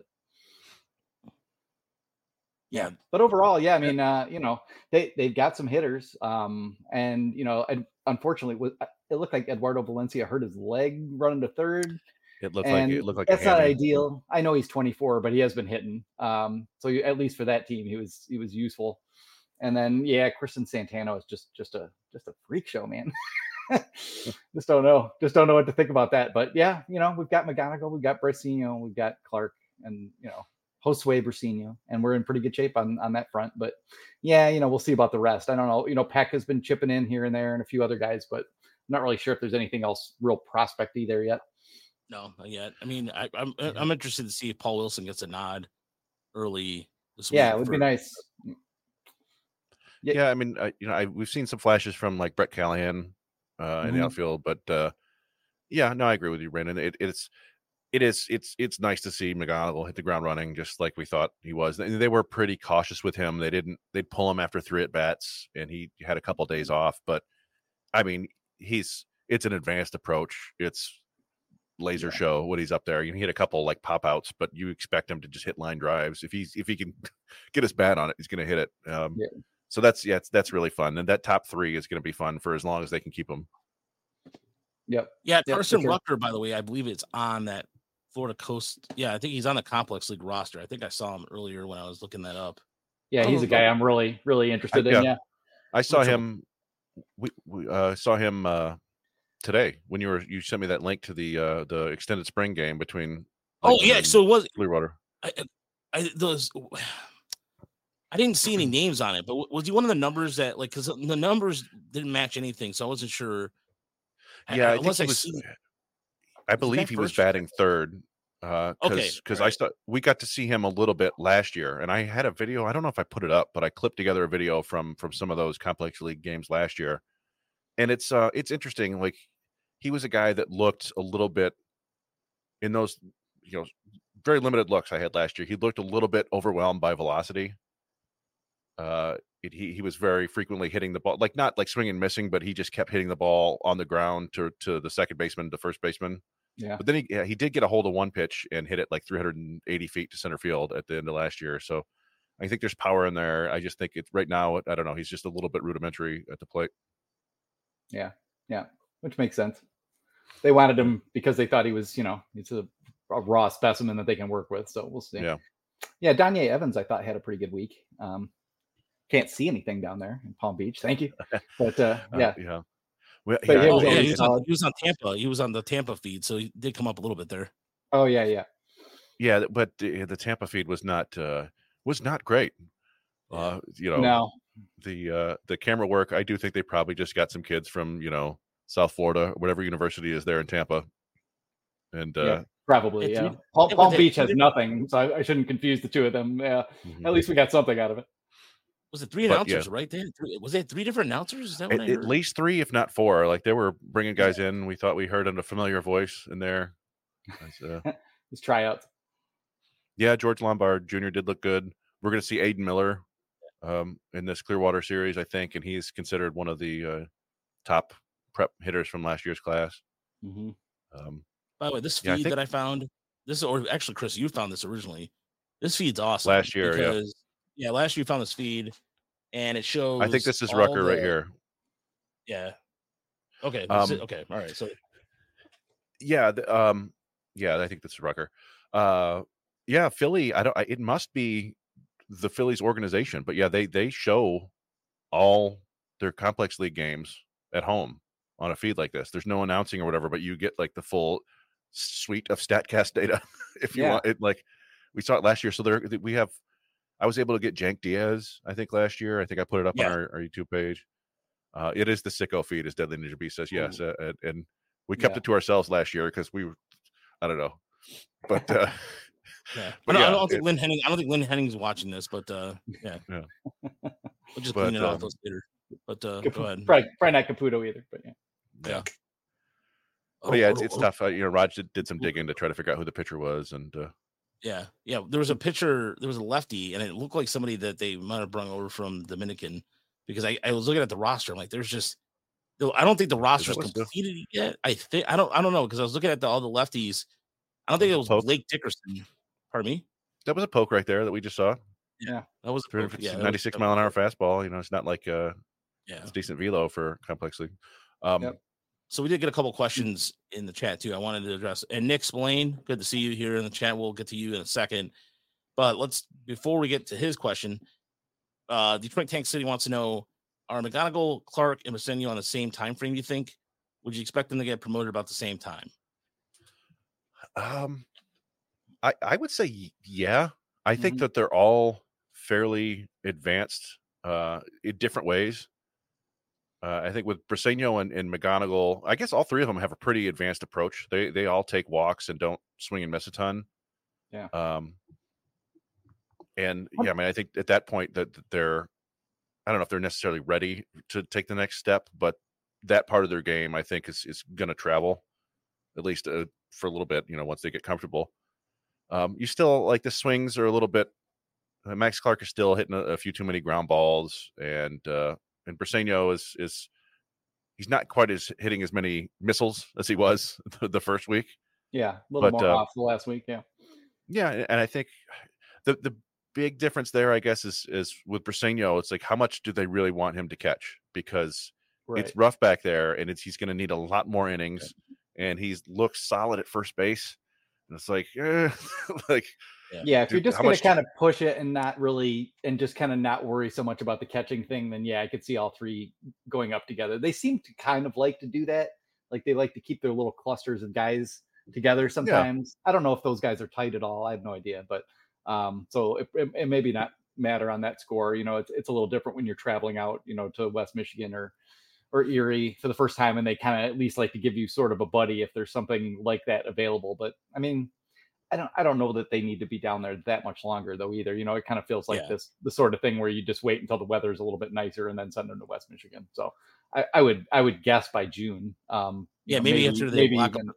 Yeah, but overall, yeah, I mean, you know, they've got some hitters, and you know, unfortunately, it looked like Eduardo Valencia hurt his leg running to third. It looked like that's not ideal. I know he's 24, but he has been hitting. So at least for that team, he was useful. And then Kristen Santana is just a freak show, man. just don't know what to think about that. But yeah, you know, we've got McGonigal, we've got Brasino, we've got Clark, and you know, Josue Brasino, and we're in pretty good shape on that front. But yeah, you know, we'll see about the rest. I don't know. You know, Peck has been chipping in here and there, and a few other guys, but I'm not really sure if there's anything else real prospect-y there yet. No, not yet. I mean, I'm interested to see if Paul Wilson gets a nod early this week. Yeah, it would be nice. Yeah, I mean, you know, we've seen some flashes from like Brett Callahan in the outfield, but yeah, no, I agree with you, Brandon. It's nice to see McGonigal hit the ground running, just like we thought he was. They were pretty cautious with him. They'd pull him after 3 at-bats, and he had a couple of days off. But I mean, it's an advanced approach. It's laser show what he's up there. He hit a couple like pop outs, but you expect him to just hit line drives. If he can get his bat on it, he's going to hit it. So that's really fun, and that top 3 is going to be fun for as long as they can keep him. Yep. Yeah, Carson Rucker, by the way, I believe it's on that Florida Coast. Yeah, I think he's on the Complex League roster. I think I saw him earlier when I was looking that up. Yeah, he's a guy I'm really, really interested in. Yeah, I saw him. We saw him today when you sent me that link to the extended spring game between. So it was Clearwater. I didn't see any names on it, but was he one of the numbers that like because the numbers didn't match anything, so I wasn't sure. Yeah, I believe he was batting third. Because we got to see him a little bit last year, and I had a video. I don't know if I put it up, but I clipped together a video from some of those Complex League games last year, and it's interesting. Like he was a guy that looked a little bit in those, you know, very limited looks I had last year. He looked a little bit overwhelmed by velocity. He was very frequently hitting the ball, like not like swinging and missing, but he just kept hitting the ball on the ground to the second baseman, the first baseman. Yeah. But then he did get a hold of one pitch and hit it like 380 feet to center field at the end of last year. So I think there's power in there. I just think it's right now, I don't know. He's just a little bit rudimentary at the plate. Yeah. Yeah. Which makes sense. They wanted him because they thought he was, you know, he's a raw specimen that they can work with. So we'll see. Yeah. Yeah. Donnie Evans, I thought had a pretty good week. Can't see anything down there in Palm Beach. Thank you. But yeah. Yeah. Well, he was on Tampa. He was on the Tampa feed, so he did come up a little bit there. Oh yeah. But the Tampa feed was not great. You know, no. The camera work. I do think they probably just got some kids from, you know, South Florida, whatever university is there in Tampa, and probably Palm Beach has nothing, so I shouldn't confuse the two of them. Yeah, At least we got something out of it. Was it 3 announcers right there? Was it 3 different announcers? Is that what I heard? At least 3, if not 4. Like they were bringing guys in. We thought we heard a familiar voice in there. His tryouts. Yeah, George Lombard Jr. did look good. We're going to see Aiden Miller in this Clearwater series, I think, and he's considered one of the top prep hitters from last year's class. Mm-hmm. By the way, this feed that I found, or actually, Chris, you found this originally. This feed's awesome. Last year, yeah, last year you found this feed, and it shows. I think this is Rucker right here. Yeah. Okay. Okay. All right. So. Yeah. I think this is Rucker. Yeah, Philly. It must be the Phillies organization, but yeah, they show all their Complex League games at home on a feed like this. There's no announcing or whatever, but you get like the full suite of StatCast data if you want it. Like we saw it last year, so we have. I was able to get Jank Diaz, I think, last year. I think I put it up on our YouTube page. It is the sicko feed, as Deadly Ninja B says. Yes. And we kept it to ourselves last year because I don't know. But Yeah, But I don't think Lynn Henning. I don't think Lynn Henning's watching this, but yeah. We'll just clean it off those later. But go ahead. Probably not Caputo either, but yeah. But yeah, it's tough. Raj did some digging to try to figure out who the pitcher was, and yeah. There was a pitcher. There was a lefty, and it looked like somebody that they might have brought over from Dominican. Because I was looking at the roster, I'm like, there's just. I don't think the roster is completed yet. I don't know, because I was looking at all the lefties. I don't think it was Blake Dickerson. Pardon me. That was a poke right there that we just saw. Yeah, that was a poke. 96 mile an hour fastball. It's not like it's decent velo for complex league. So we did get a couple questions in the chat too. I wanted to address. And Nick Splain, good to see you here in the chat. We'll get to you in a second, but before we get to his question, Detroit Tank City wants to know: are McGonigal, Clark, and Briseño on the same time frame? You think? Would you expect them to get promoted about the same time? I would say yeah. I think that they're all fairly advanced in different ways. I think with Briseño and McGonigal, I guess all three of them have a pretty advanced approach. They all take walks and don't swing and miss a ton. Yeah. And yeah, I mean, I think at that point that they're, I don't know if they're necessarily ready to take the next step, but that part of their game, I think, is going to travel at least for a little bit. Once they get comfortable. You still like the swings are a little bit. Max Clark is still hitting a few too many ground balls, and Briseño is he's not quite hitting as many missiles as he was the first week. Yeah, a little more off the last week. Yeah, and I think the big difference there, I guess, is with Briseño. It's like, how much do they really want him to catch? Because it's rough back there, and he's going to need a lot more innings, and he's looked solid at first base. And it's like, if you're just going to kind of push it and not really, and just kind of not worry so much about the catching thing, then I could see all three going up together. They seem to kind of like to do that. Like they like to keep their little clusters of guys together sometimes. I don't know if those guys are tight at all. I have no idea, but so it maybe not matter on that score. It's a little different when you're traveling out, to West Michigan or Erie for the first time, and they kind of at least like to give you sort of a buddy if there's something like that available. But I mean, I don't know that they need to be down there that much longer though either. It kind of feels like the sort of thing where you just wait until the weather's a little bit nicer and then send them to West Michigan. So I would guess by June. Maybe after they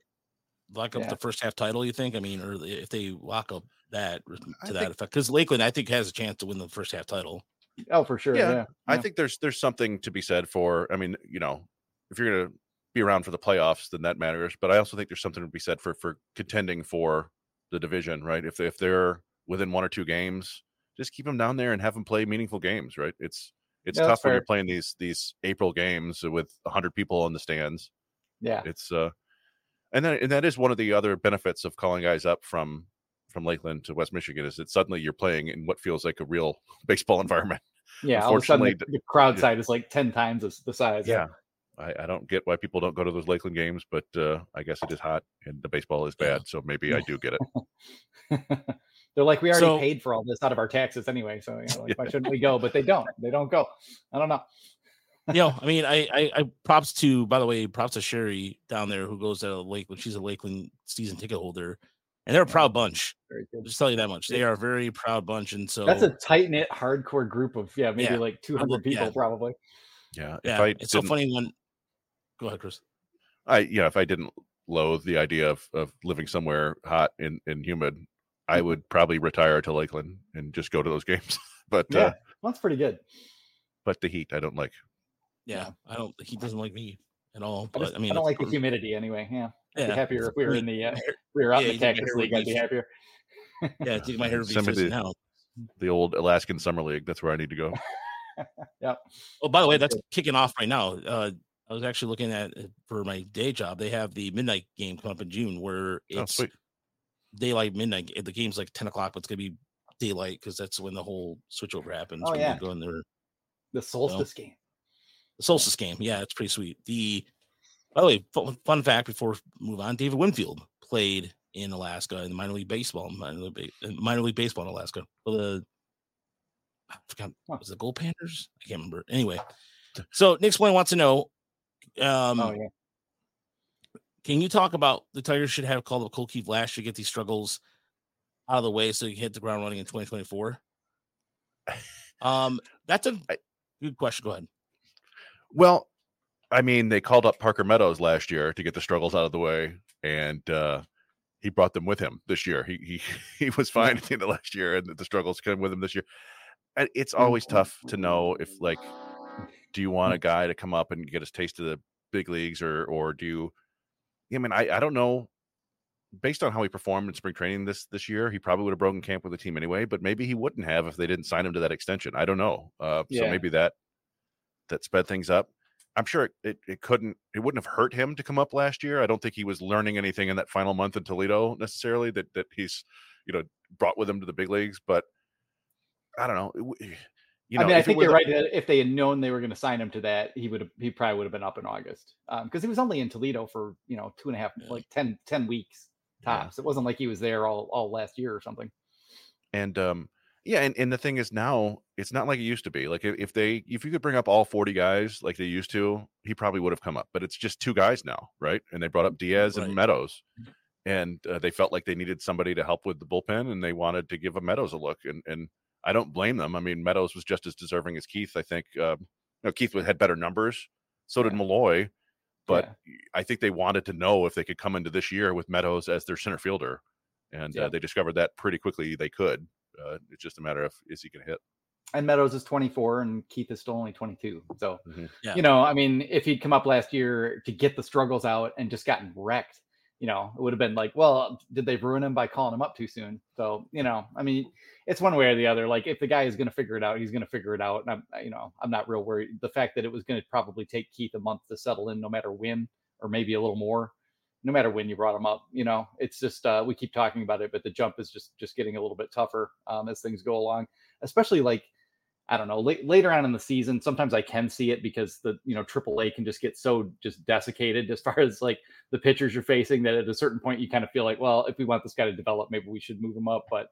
lock up the first half title, you think? I mean, or if they lock up that effect, because Lakeland I think has a chance to win the first half title. Oh, for sure. Yeah. I think there's something to be said for, I mean, if you're going to be around for the playoffs, then that matters. But I also think there's something to be said for contending for the division, right? If they're within one or two games, just keep them down there and have them play meaningful games, right? It's tough when you're playing these April games with 100 people in the stands. Yeah. It's and that is one of the other benefits of calling guys up from Lakeland to West Michigan, is that suddenly you're playing in what feels like a real baseball environment. Yeah, all of a sudden the crowd side is like 10 times the size. Yeah. I don't get why people don't go to those Lakeland games, but I guess it is hot and the baseball is bad, so maybe I do get it. They're like, we already paid for all this out of our taxes anyway, so why shouldn't we go? But they don't go. I don't know. I mean, I props to Sherry down there who goes to Lakeland. She's a Lakeland season ticket holder, and they're a proud bunch. Very good. Just tell you that much. They are a very proud bunch, and so that's a tight knit, hardcore group of maybe like 200 people probably. Yeah, it's so funny when. Go ahead, Chris. If I didn't loathe the idea of living somewhere hot and humid, I would probably retire to Lakeland and just go to those games. But that's pretty good. But the heat, I don't like. Yeah, I don't. He doesn't like me at all. But I don't like the humidity anyway. Yeah, I'd be happier if we were in the we were out in the Cactus League. I'd be happier. I think my hair would be fizzing out. The old Alaskan Summer League. That's where I need to go. Yeah. Oh, by the way, that's kicking off right now. I was actually looking at for my day job. They have the midnight game come up in June where it's daylight midnight. The game's like 10 o'clock, but it's gonna be daylight because that's when the whole switchover happens. Oh yeah, going there. The solstice game. The solstice game, yeah, it's pretty sweet. By the way, fun fact before we move on: David Winfield played in Alaska in minor league baseball in Alaska. I forgot, was it the Gold Panthers? I can't remember. Anyway, so Nick Splain wants to know. Can you talk about the Tigers should have called up Cole Keith last year to get these struggles out of the way so you can hit the ground running in 2024? That's a good question. Go ahead. Well, I mean, they called up Parker Meadows last year to get the struggles out of the way, and he brought them with him this year. He was fine at the end of last year, and the struggles came with him this year. And it's always tough to know if, like, do you want a guy to come up and get his taste of the big leagues, or do you? I mean, I don't know. Based on how he performed in spring training this year, he probably would have broken camp with the team anyway. But maybe he wouldn't have if they didn't sign him to that extension. I don't know. So maybe that sped things up. I'm sure it wouldn't have hurt him to come up last year. I don't think he was learning anything in that final month in Toledo necessarily that he's brought with him to the big leagues. But I don't know. I mean, I think you're right that if they had known they were going to sign him to that, he probably would have been up in August, because he was only in Toledo for 2.5, like 10 weeks tops. It wasn't like he was there all last year or something. And and the thing is, now it's not like it used to be. Like if you could bring up all 40 guys like they used to, he probably would have come up. But it's just 2 guys now, right? And they brought up Diaz and Meadows, and they felt like they needed somebody to help with the bullpen, and they wanted to give Meadows a look. And I don't blame them. I mean, Meadows was just as deserving as Keith. I think Keith had better numbers. So did Malloy. But I think they wanted to know if they could come into this year with Meadows as their center fielder. And they discovered that pretty quickly they could. It's just a matter of, is he going to hit? And Meadows is 24 and Keith is still only 22. So, I mean, if he'd come up last year to get the struggles out and just gotten wrecked, it would have been like, well, did they ruin him by calling him up too soon? So, I mean, it's one way or the other. Like, if the guy is going to figure it out, he's going to figure it out. And I'm not real worried. The fact that it was going to probably take Keith a month to settle in, no matter when, or maybe a little more, no matter when you brought him up, it's just, we keep talking about it, but the jump is just getting a little bit tougher as things go along, especially like, I don't know, later on in the season. Sometimes I can see it because the AAA can just get so just desiccated as far as like the pitchers you're facing, that at a certain point you kind of feel like, well, if we want this guy to develop, maybe we should move him up. But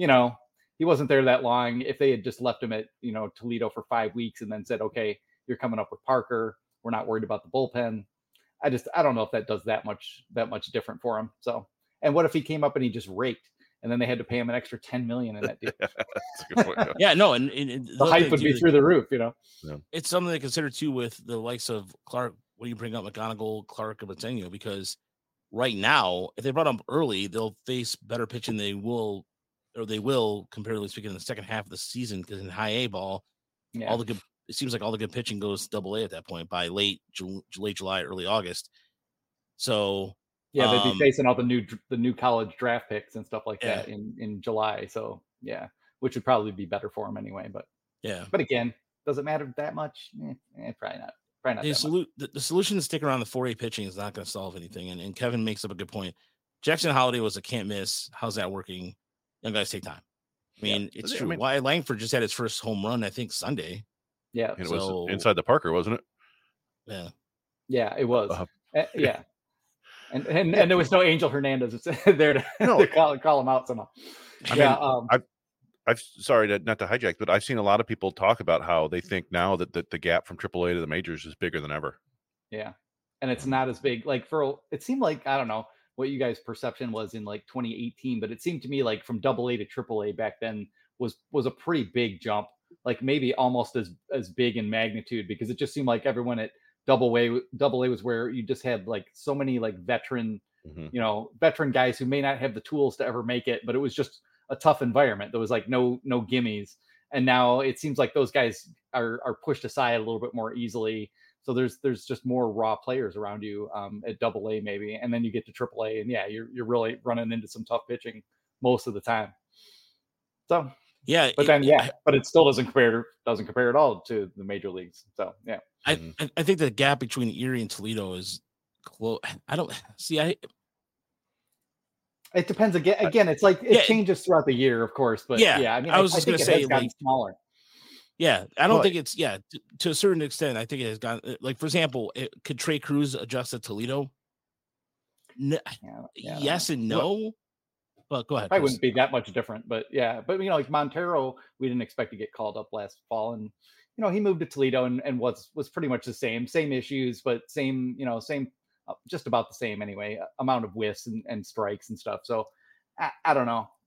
he wasn't there that long. If they had just left him at Toledo for 5 weeks and then said, okay, you're coming up with Parker, we're not worried about the bullpen, I don't know if that does that much different for him. So, and what if he came up and he just raked, and then they had to pay him an extra $10 million in that deal? That's a good point, and the hype would be through the roof. It's something to consider too with the likes of Clark. When you bring up McGonigal, Clark, and Batenio, because right now, if they brought him early, they'll face better pitching. They will, comparatively speaking, in the second half of the season, because in high A ball, it seems like all the good pitching goes Double A at that point by late July, early August. So they'd be facing all the new college draft picks and stuff like that in July. So which would probably be better for them anyway. But but again, does it matter that much? Probably not. The solution to stick around the 4A pitching is not going to solve anything. And Kevin makes up a good point. Jackson Holiday was a can't miss. How's that working? Young guys take time. I mean, it's true. Why Langford just had his first home run, I think, Sunday. Yeah, and it was inside the Parker, wasn't it? Yeah, it was. And there was no Angel Hernandez there to call him out somehow. I've sorry not to hijack, but I've seen a lot of people talk about how they think now that the gap from AAA to the majors is bigger than ever. Yeah, and it's not as big. Like it seemed like, I don't know what you guys' perception was in like 2018, but it seemed to me like from AA to AAA back then was a pretty big jump. Like maybe almost as big in magnitude, because it just seemed like everyone at AA was where you just had like so many like veteran guys who may not have the tools to ever make it, but it was just a tough environment. There was like no gimmies. And now it seems like those guys are pushed aside a little bit more easily. So there's just more raw players around you at AA maybe. And then you get to AAA and you're really running into some tough pitching most of the time. So but then but it still doesn't compare at all to the major leagues. So I think the gap between Erie and Toledo is close. I don't see. It depends again. It's like it changes throughout the year, of course. But I mean, I was just going to say, like, smaller. Yeah, I don't think it's to a certain extent. I think it has gotten, like, for example, could Trey Cruz adjust to Toledo? Yes and no. But go ahead. I wouldn't be that much different, but like Montero, we didn't expect to get called up last fall, and he moved to Toledo and was pretty much the same issues, but same just about the same anyway, amount of whiffs and strikes and stuff. So I don't know.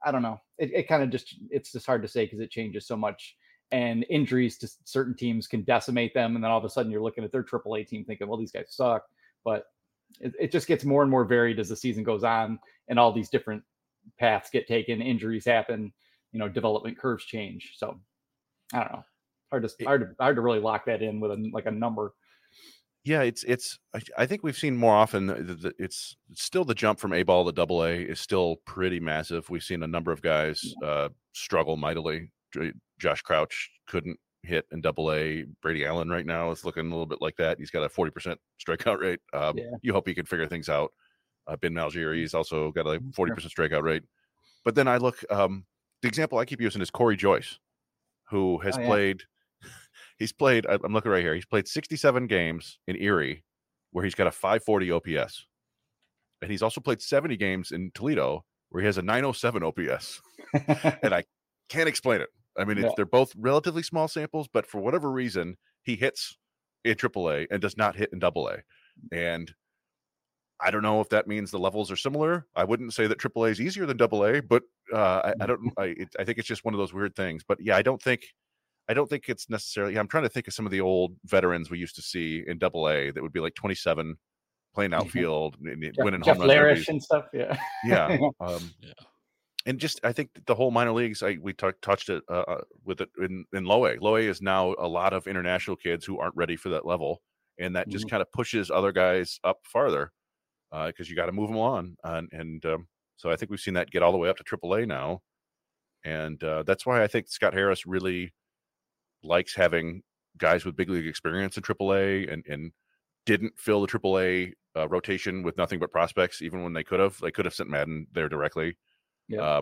I don't know. It kind of it's just hard to say because it changes so much, and injuries to certain teams can decimate them, and then all of a sudden you're looking at their AAA team thinking, well, these guys suck. But it just gets more and more varied as the season goes on, and all these different paths get taken, injuries happen, development curves change. So I don't know. Hard to really lock that in with a number. Yeah, I think we've seen more often it's still the jump from A ball to AA is still pretty massive. We've seen a number of guys struggle mightily. Josh Crouch couldn't hit in AA. Brady Allen right now is looking a little bit like that. He's got a 40% strikeout rate. You hope he can figure things out. Ben Malgieri, he's also got a 40% strikeout rate. But then I look, the example I keep using is Corey Joyce, who has played. He's played, I'm looking right here. He's played 67 games in Erie where he's got a 540 OPS. And he's also played 70 games in Toledo where he has a 907 OPS. And I can't explain it. I mean, they're both relatively small samples, but for whatever reason, he hits in AAA and does not hit in AA. And I don't know if that means the levels are similar. I wouldn't say that AAA is easier than AA, but I think it's just one of those weird things. But yeah, I don't think it's necessarily. I'm trying to think of some of the old veterans we used to see in AA that would be like 27, playing outfield, winning home runs, Larish and stuff. Yeah, yeah. And just I think the whole minor leagues. We touched it with it in Low A. Low A is now a lot of international kids who aren't ready for that level, and that just kind of pushes other guys up farther because you got to move them on. So I think we've seen that get all the way up to AAA now, and that's why I think Scott Harris really likes having guys with big league experience in AAA and didn't fill the AAA rotation with nothing but prospects, even when they could have sent Madden there directly. Yeah.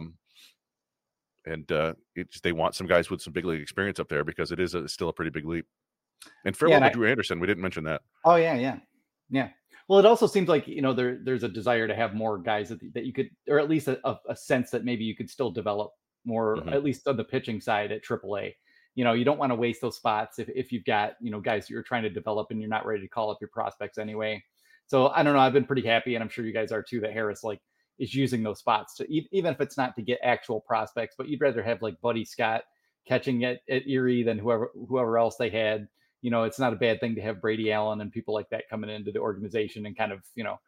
They want some guys with some big league experience up there because it is still a pretty big leap. And farewell to Drew Anderson. We didn't mention that. Oh yeah. Well, it also seems like, there's a desire to have more guys that you could, or at least a sense that maybe you could still develop more, at least on the pitching side at AAA. You don't want to waste those spots if you've got, guys you're trying to develop and you're not ready to call up your prospects anyway. So I don't know. I've been pretty happy, and I'm sure you guys are too, that Harris is using those spots to, even if it's not to get actual prospects, but you'd rather have Buddy Scott catching at Erie than whoever else they had. It's not a bad thing to have Brady Allen and people like that coming into the organization and kind of,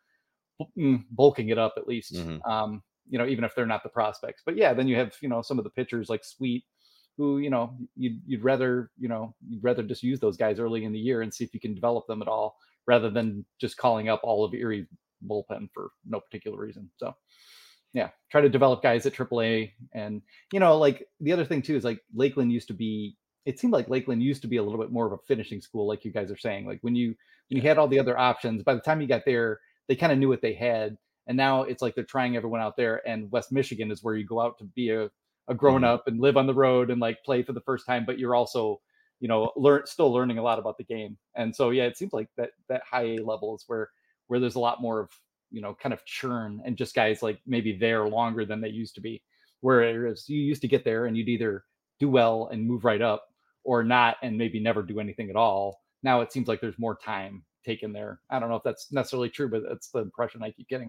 bulking it up at least, even if they're not the prospects. But yeah, then you have, some of the pitchers like Sweet, who, you'd rather just use those guys early in the year and see if you can develop them at all, rather than just calling up all of Erie's bullpen for no particular reason. So yeah, try to develop guys at AAA. And, the other thing too, is Lakeland used to be, it seemed like Lakeland used to be a little bit more of a finishing school. Like you guys are saying, when you had all the other options, by the time you got there, they kind of knew what they had. And now it's like they're trying everyone out there, and West Michigan is where you go out to be a grown up and live on the road and play for the first time, but you're also, still learning a lot about the game. And so, yeah, it seems like that high A level is where there's a lot more of, kind of churn and just guys maybe there longer than they used to be. Whereas you used to get there and you'd either do well and move right up or not, and maybe never do anything at all. Now it seems like there's more time taken there. I don't know if that's necessarily true, but that's the impression I keep getting.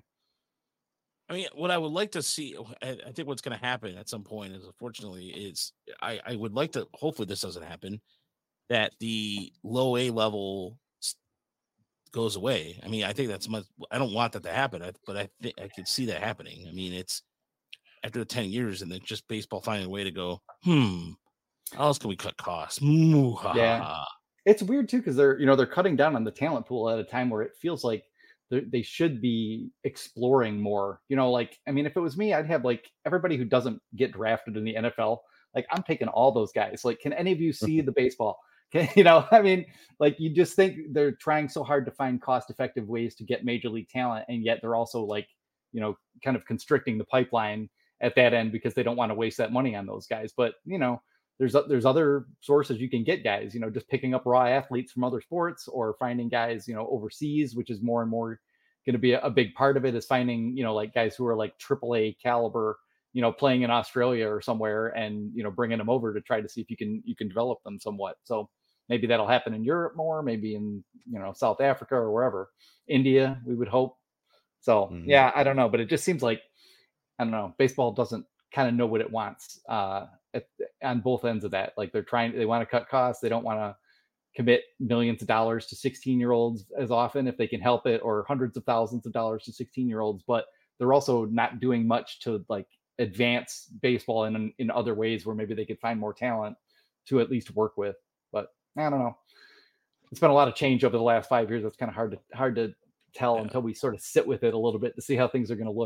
I mean, what I would like to see, I think what's going to happen at some point is, unfortunately, I would like to, hopefully this doesn't happen, that the low A level goes away. I mean, I think that's much, I don't want that to happen, but I think I could see that happening. I mean, it's after the 10 years and then just baseball finding a way to go, how else can we cut costs? Yeah. It's weird too, because they're cutting down on the talent pool at a time where it feels like they should be exploring more. I mean, if it was me, I'd have everybody who doesn't get drafted in the NFL, I'm taking all those guys. Can any of you see the baseball? I mean, you just think they're trying so hard to find cost-effective ways to get major league talent, and yet they're also kind of constricting the pipeline at that end because they don't want to waste that money on those guys. But there's other sources you can get guys, just picking up raw athletes from other sports, or finding guys, overseas, which is more and more going to be a big part of it, is finding, guys who are AAA caliber, playing in Australia or somewhere, and, bringing them over to try to see if you can develop them somewhat. So maybe that'll happen in Europe more, maybe in, South Africa or wherever, India, we would hope. So yeah, I don't know, but it just seems like, I don't know, baseball doesn't kind of know what it wants on both ends of that. Like they want to cut costs. They don't want to commit millions of dollars to 16-year-olds as often if they can help it, or hundreds of thousands of dollars to 16-year-olds. But they're also not doing much to like advance baseball in other ways where maybe they could find more talent to at least work with. But I don't know. It's been a lot of change over the last 5 years. It's kind of hard to tell until we sort of sit with it a little bit to see how things are going to look.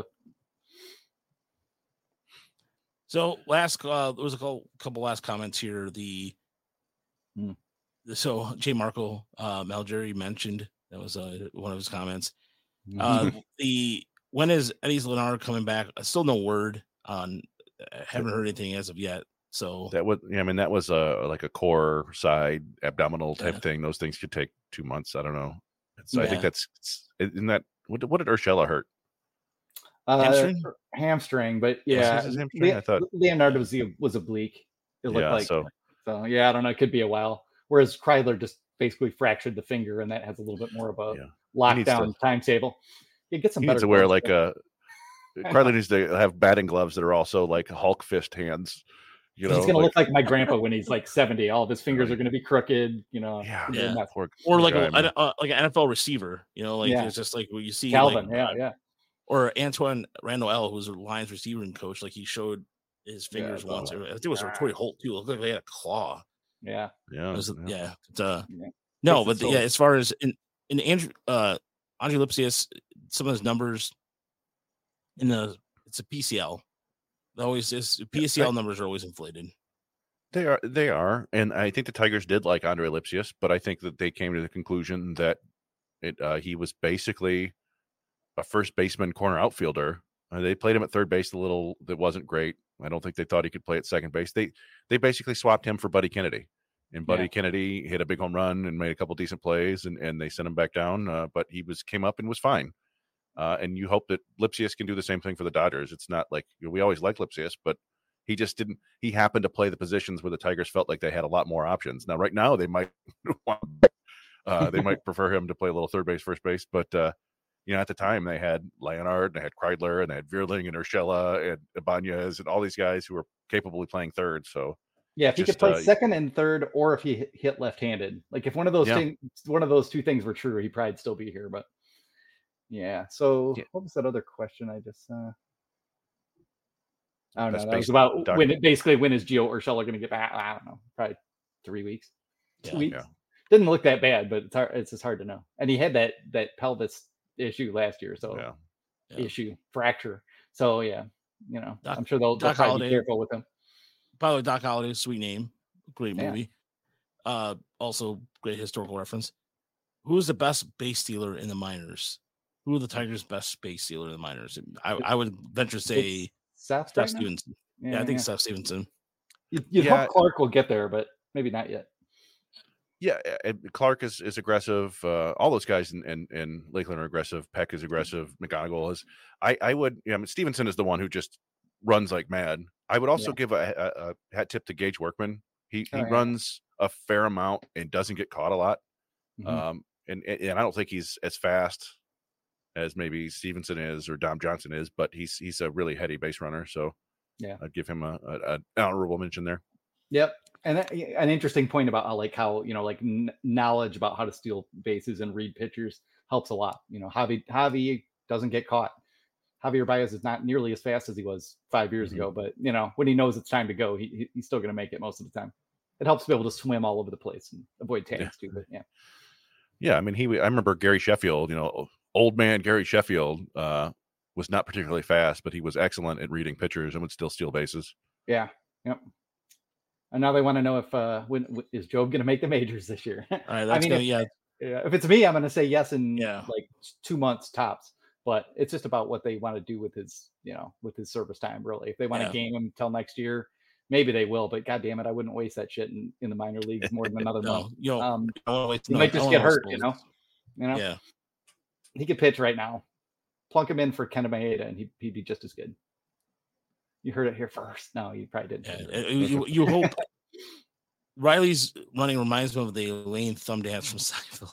So there was a couple last comments here. So J. Marco Malgeri mentioned, that was one of his comments. When is Eddie Leonard coming back? Still no word on. I haven't heard anything as of yet. So that was like a core side abdominal type thing. Those things could take 2 months. I don't know. I think isn't that what did Urshela hurt? Hamstring, but yeah, hamstring? I thought Leonardo was oblique. It looked like so. Yeah, I don't know. It could be a while. Whereas Kreidler just basically fractured the finger, and that has a little bit more of a lockdown timetable. You get some. He needs to wear like Kreidler needs to have batting gloves that are also like Hulk fist hands. He's going to look like my grandpa when he's like 70. All of his fingers are going to be crooked. Or like an NFL receiver. It's just like what you see. Calvin, Or Antoine Randall L, who's a Lions receiving coach. Like he showed his fingers once. I think it was Torrey Holt too. It looked like they had a claw. Yeah. No, but as far as in Andrew Andre Lipsius, some of his numbers it's a PCL. PCL numbers are always inflated. They are, and I think the Tigers did like Andre Lipsius, but I think that they came to the conclusion that he was basically a first baseman, corner outfielder. They played him at third base a little. That wasn't great. I don't think they thought he could play at second base. They basically swapped him for Buddy Kennedy, and Buddy Kennedy hit a big home run and made a couple decent plays, and they sent him back down. But he came up and was fine. And you hope that Lipsius can do the same thing for the Dodgers. It's not like we always liked Lipsius, but he just didn't. He happened to play the positions where the Tigers felt like they had a lot more options. Now, right now, they might they might prefer him to play a little third base, first base, but at the time they had Leonard, and they had Kreidler, and they had Vierling and Urshela and Ibanez and all these guys who were capable of playing third. So if he could play second and third, or if he hit left-handed, like if one of those two things were true, he'd probably still be here. But so what was that other question I just I don't know. That was about when is Gio Urshela going to get back? I don't know. Probably 3 weeks. 2 weeks. Yeah. Didn't look that bad, but it's just hard to know. And he had that pelvis issue last year, so fracture. So I'm sure they'll probably be careful with him. By the way, Doc Holliday, sweet name, great movie. Also great historical reference. Who's the best base stealer in the minors? Who are the Tigers' best base stealer in the minors? I would venture to say Steph Stevenson. I think Steph Stevenson. You'd hope Clark will get there, but maybe not yet. Yeah, Clark is aggressive. All those guys in Lakeland are aggressive. Peck is aggressive. McGonigal is. I would. Stevenson is the one who just runs like mad. I would also give a hat tip to Gage Workman. He runs a fair amount and doesn't get caught a lot. Mm-hmm. And I don't think he's as fast as maybe Stevenson is or Dom Johnson is, but he's a really heady base runner. So I'd give him an honorable mention there. Yep. And an interesting point about how knowledge about how to steal bases and read pitchers helps a lot. Javi doesn't get caught. Javier Baez is not nearly as fast as he was 5 years ago, but when he knows it's time to go, he's still going to make it most of the time. It helps to be able to swim all over the place and avoid tags too. But I mean, I remember Gary Sheffield. Old man Gary Sheffield was not particularly fast, but he was excellent at reading pitchers and would still steal bases. Yeah. Yep. And now they want to know if when is Job going to make the majors this year? All right, if it's me, I'm going to say yes in like 2 months tops. But it's just about what they want to do with his service time, really. If they want to game him till next year, maybe they will. But God damn it, I wouldn't waste that shit in the minor leagues more than another month. He might just get hurt, Yeah. He could pitch right now. Plunk him in for Kenta Maeda, and he'd be just as good. You heard it here first. No, you probably didn't. Yeah. You hope. Riley's running reminds me of the Elaine thumb dance from Seinfeld.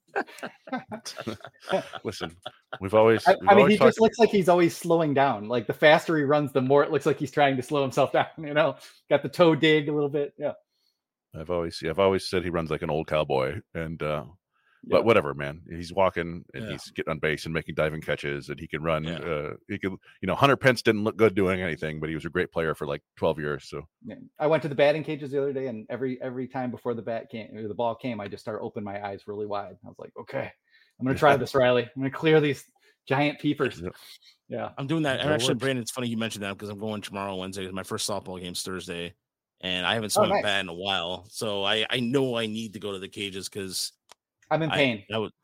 Listen, we've always. I mean, he just looks like he's always slowing down. Like the faster he runs, the more it looks like he's trying to slow himself down. Got the toe dig a little bit. Yeah. I've always said he runs like an old cowboy, and but whatever, man. He's walking and he's getting on base and making diving catches, and he can run. He could, Hunter Pence didn't look good doing anything, but he was a great player for like 12 years. So I went to the batting cages the other day, and every time before the ball came, I just started opening my eyes really wide. I was like, okay, I'm gonna try this, Riley. I'm gonna clear these giant peepers. Yeah, I'm doing that. And actually, Brandon, it's funny you mentioned that because I'm going tomorrow, Wednesday. My first softball game's Thursday, and I haven't swung a bat in a while, so I know I need to go to the cages because I'm in pain.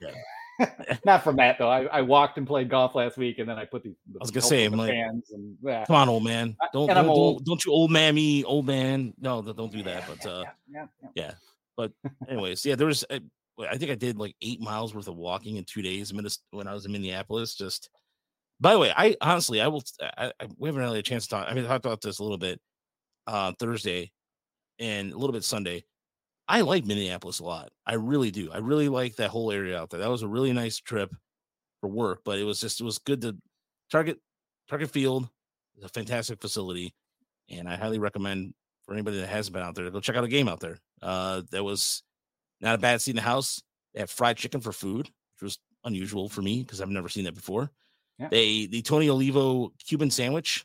Not from that though. I walked and played golf last week, and then I put the I was gonna say, I'm like, fans and come on, old man. Don't you old man me, old man. No, don't do that. But yeah. But anyways, there was. I think I did like 8 miles worth of walking in 2 days when I was in Minneapolis. Just by the way, we haven't really had a chance to talk. I mean, I talked about this a little bit Thursday and a little bit Sunday. I like Minneapolis a lot. I really do. I really like that whole area out there. That was a really nice trip for work, but it was good to Target Field is a fantastic facility, and I highly recommend for anybody that hasn't been out there to go check out a game out there. That was not a bad seat in the house. They have fried chicken for food, which was unusual for me because I've never seen that before. Yeah. The Tony Olivo Cuban sandwich,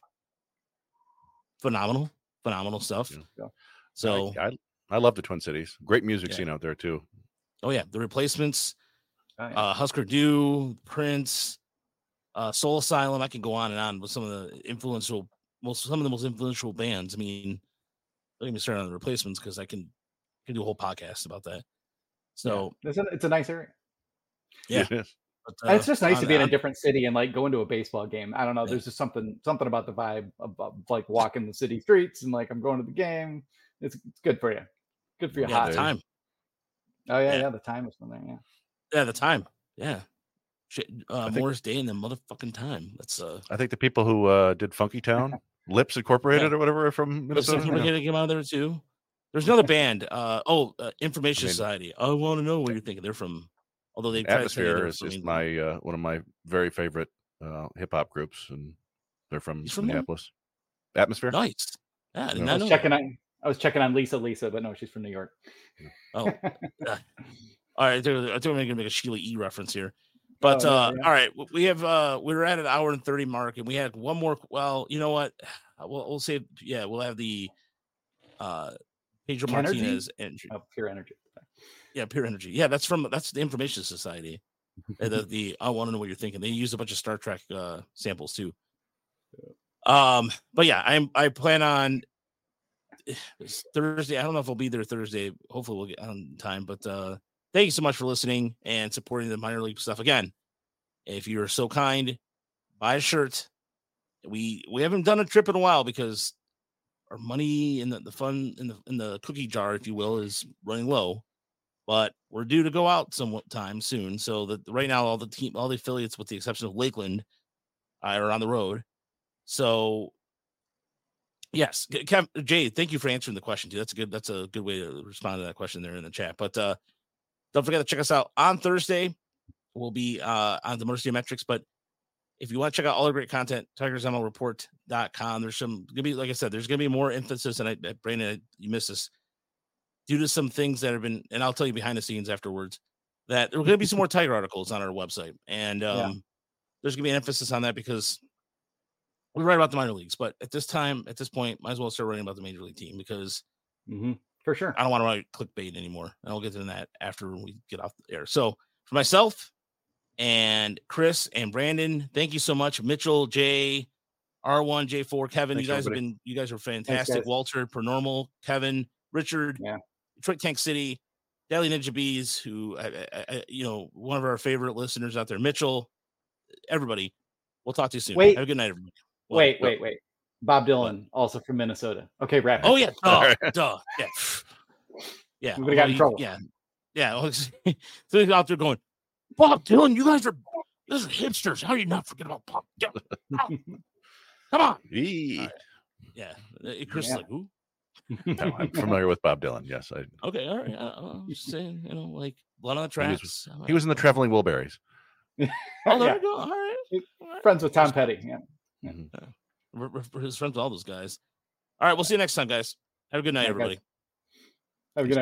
phenomenal stuff. Yeah. So I love the Twin Cities. Great music scene out there too. Oh yeah, the Replacements, Husker Du, Prince, Soul Asylum. I can go on and on with some of the most influential bands. I mean, don't even start on the Replacements because I can do a whole podcast about that. So it's a nice area. Yeah, but, and it's just nice to be in a different city and like going to a baseball game. I don't know. There's just something about the vibe of like walking the city streets and like I'm going to the game. It's good for you. Good for your hot time. Oh yeah, the time was from there. Yeah, the time. Yeah. Morris Day and the motherfucking time. That's I think the people who did Funky Town, Lips Incorporated or whatever are from Minnesota. Lips Incorporated came out there too. There's another band. Information Society. I want to know what you're thinking. They're from. Although they Atmosphere is my one of my very favorite hip hop groups, and they're from Minneapolis. There? Atmosphere. Nice. Yeah, I did not know. I was checking on Lisa, but no, she's from New York. Oh, all right. I think we're gonna make a Sheila E. reference here, but all right, we're at an hour and 30 mark, and we had one more. Well, you know what? We'll say we'll have the Pedro Martinez entry. Oh, Pure Energy. Yeah, Pure Energy. Yeah, that's the Information Society. the I want to know what you're thinking. They use a bunch of Star Trek samples too. But yeah, I plan on Thursday. I don't know if I'll be there Thursday. Hopefully we'll get on time. But thank you so much for listening and supporting the minor league stuff. Again, if you're so kind, buy a shirt. We haven't done a trip in a while because our money in the fund in the cookie jar, if you will, is running low. But we're due to go out sometime soon. So that right now all the affiliates, with the exception of Lakeland, are on the road. So yes, Jay, thank you for answering the question too. That's a good way to respond to that question there in the chat. But don't forget to check us out on Thursday. We'll be on the Mercy Metrics. But if you want to check out all the great content, TigersMLReport.com. There's gonna be, like I said, there's gonna be more emphasis. And Brandon, you missed this due to some things that have been, and I'll tell you behind the scenes afterwards, that there are gonna be some more Tiger articles on our website, and there's gonna be an emphasis on that because we write about the minor leagues, but at this point, might as well start writing about the major league team because for sure, I don't want to write clickbait anymore. And I'll get to that after we get off the air. So for myself and Chris and Brandon, thank you so much. Mitchell, Jay, R1, J4, Kevin, thanks, you guys are fantastic. Thanks, Walter, Pernormal, Kevin, Richard, Detroit Tank City, Daily Ninja Bees, who one of our favorite listeners out there, Mitchell, everybody. We'll talk to you soon. Wait. Have a good night, everybody. Wait. Bob Dylan, also from Minnesota. Okay, wrap it. Oh, yeah. Duh. Yeah. Yeah. We would have got in trouble. Yeah. Yeah. So he's out there going, Bob Dylan, you guys are hipsters. How do you not forget about Bob Dylan? Come on. Right. Yeah. Chris is like, who? No, I'm familiar with Bob Dylan. Yes, Okay, all right. I'm just saying, like Blood on the Tracks. He was in the Traveling Wilburys. Oh, there you go. All right. Friends with Tom Petty. Yeah. We're his friends with all those guys. All right, we'll see you next time, guys. Have a good night, everybody. Have a good night.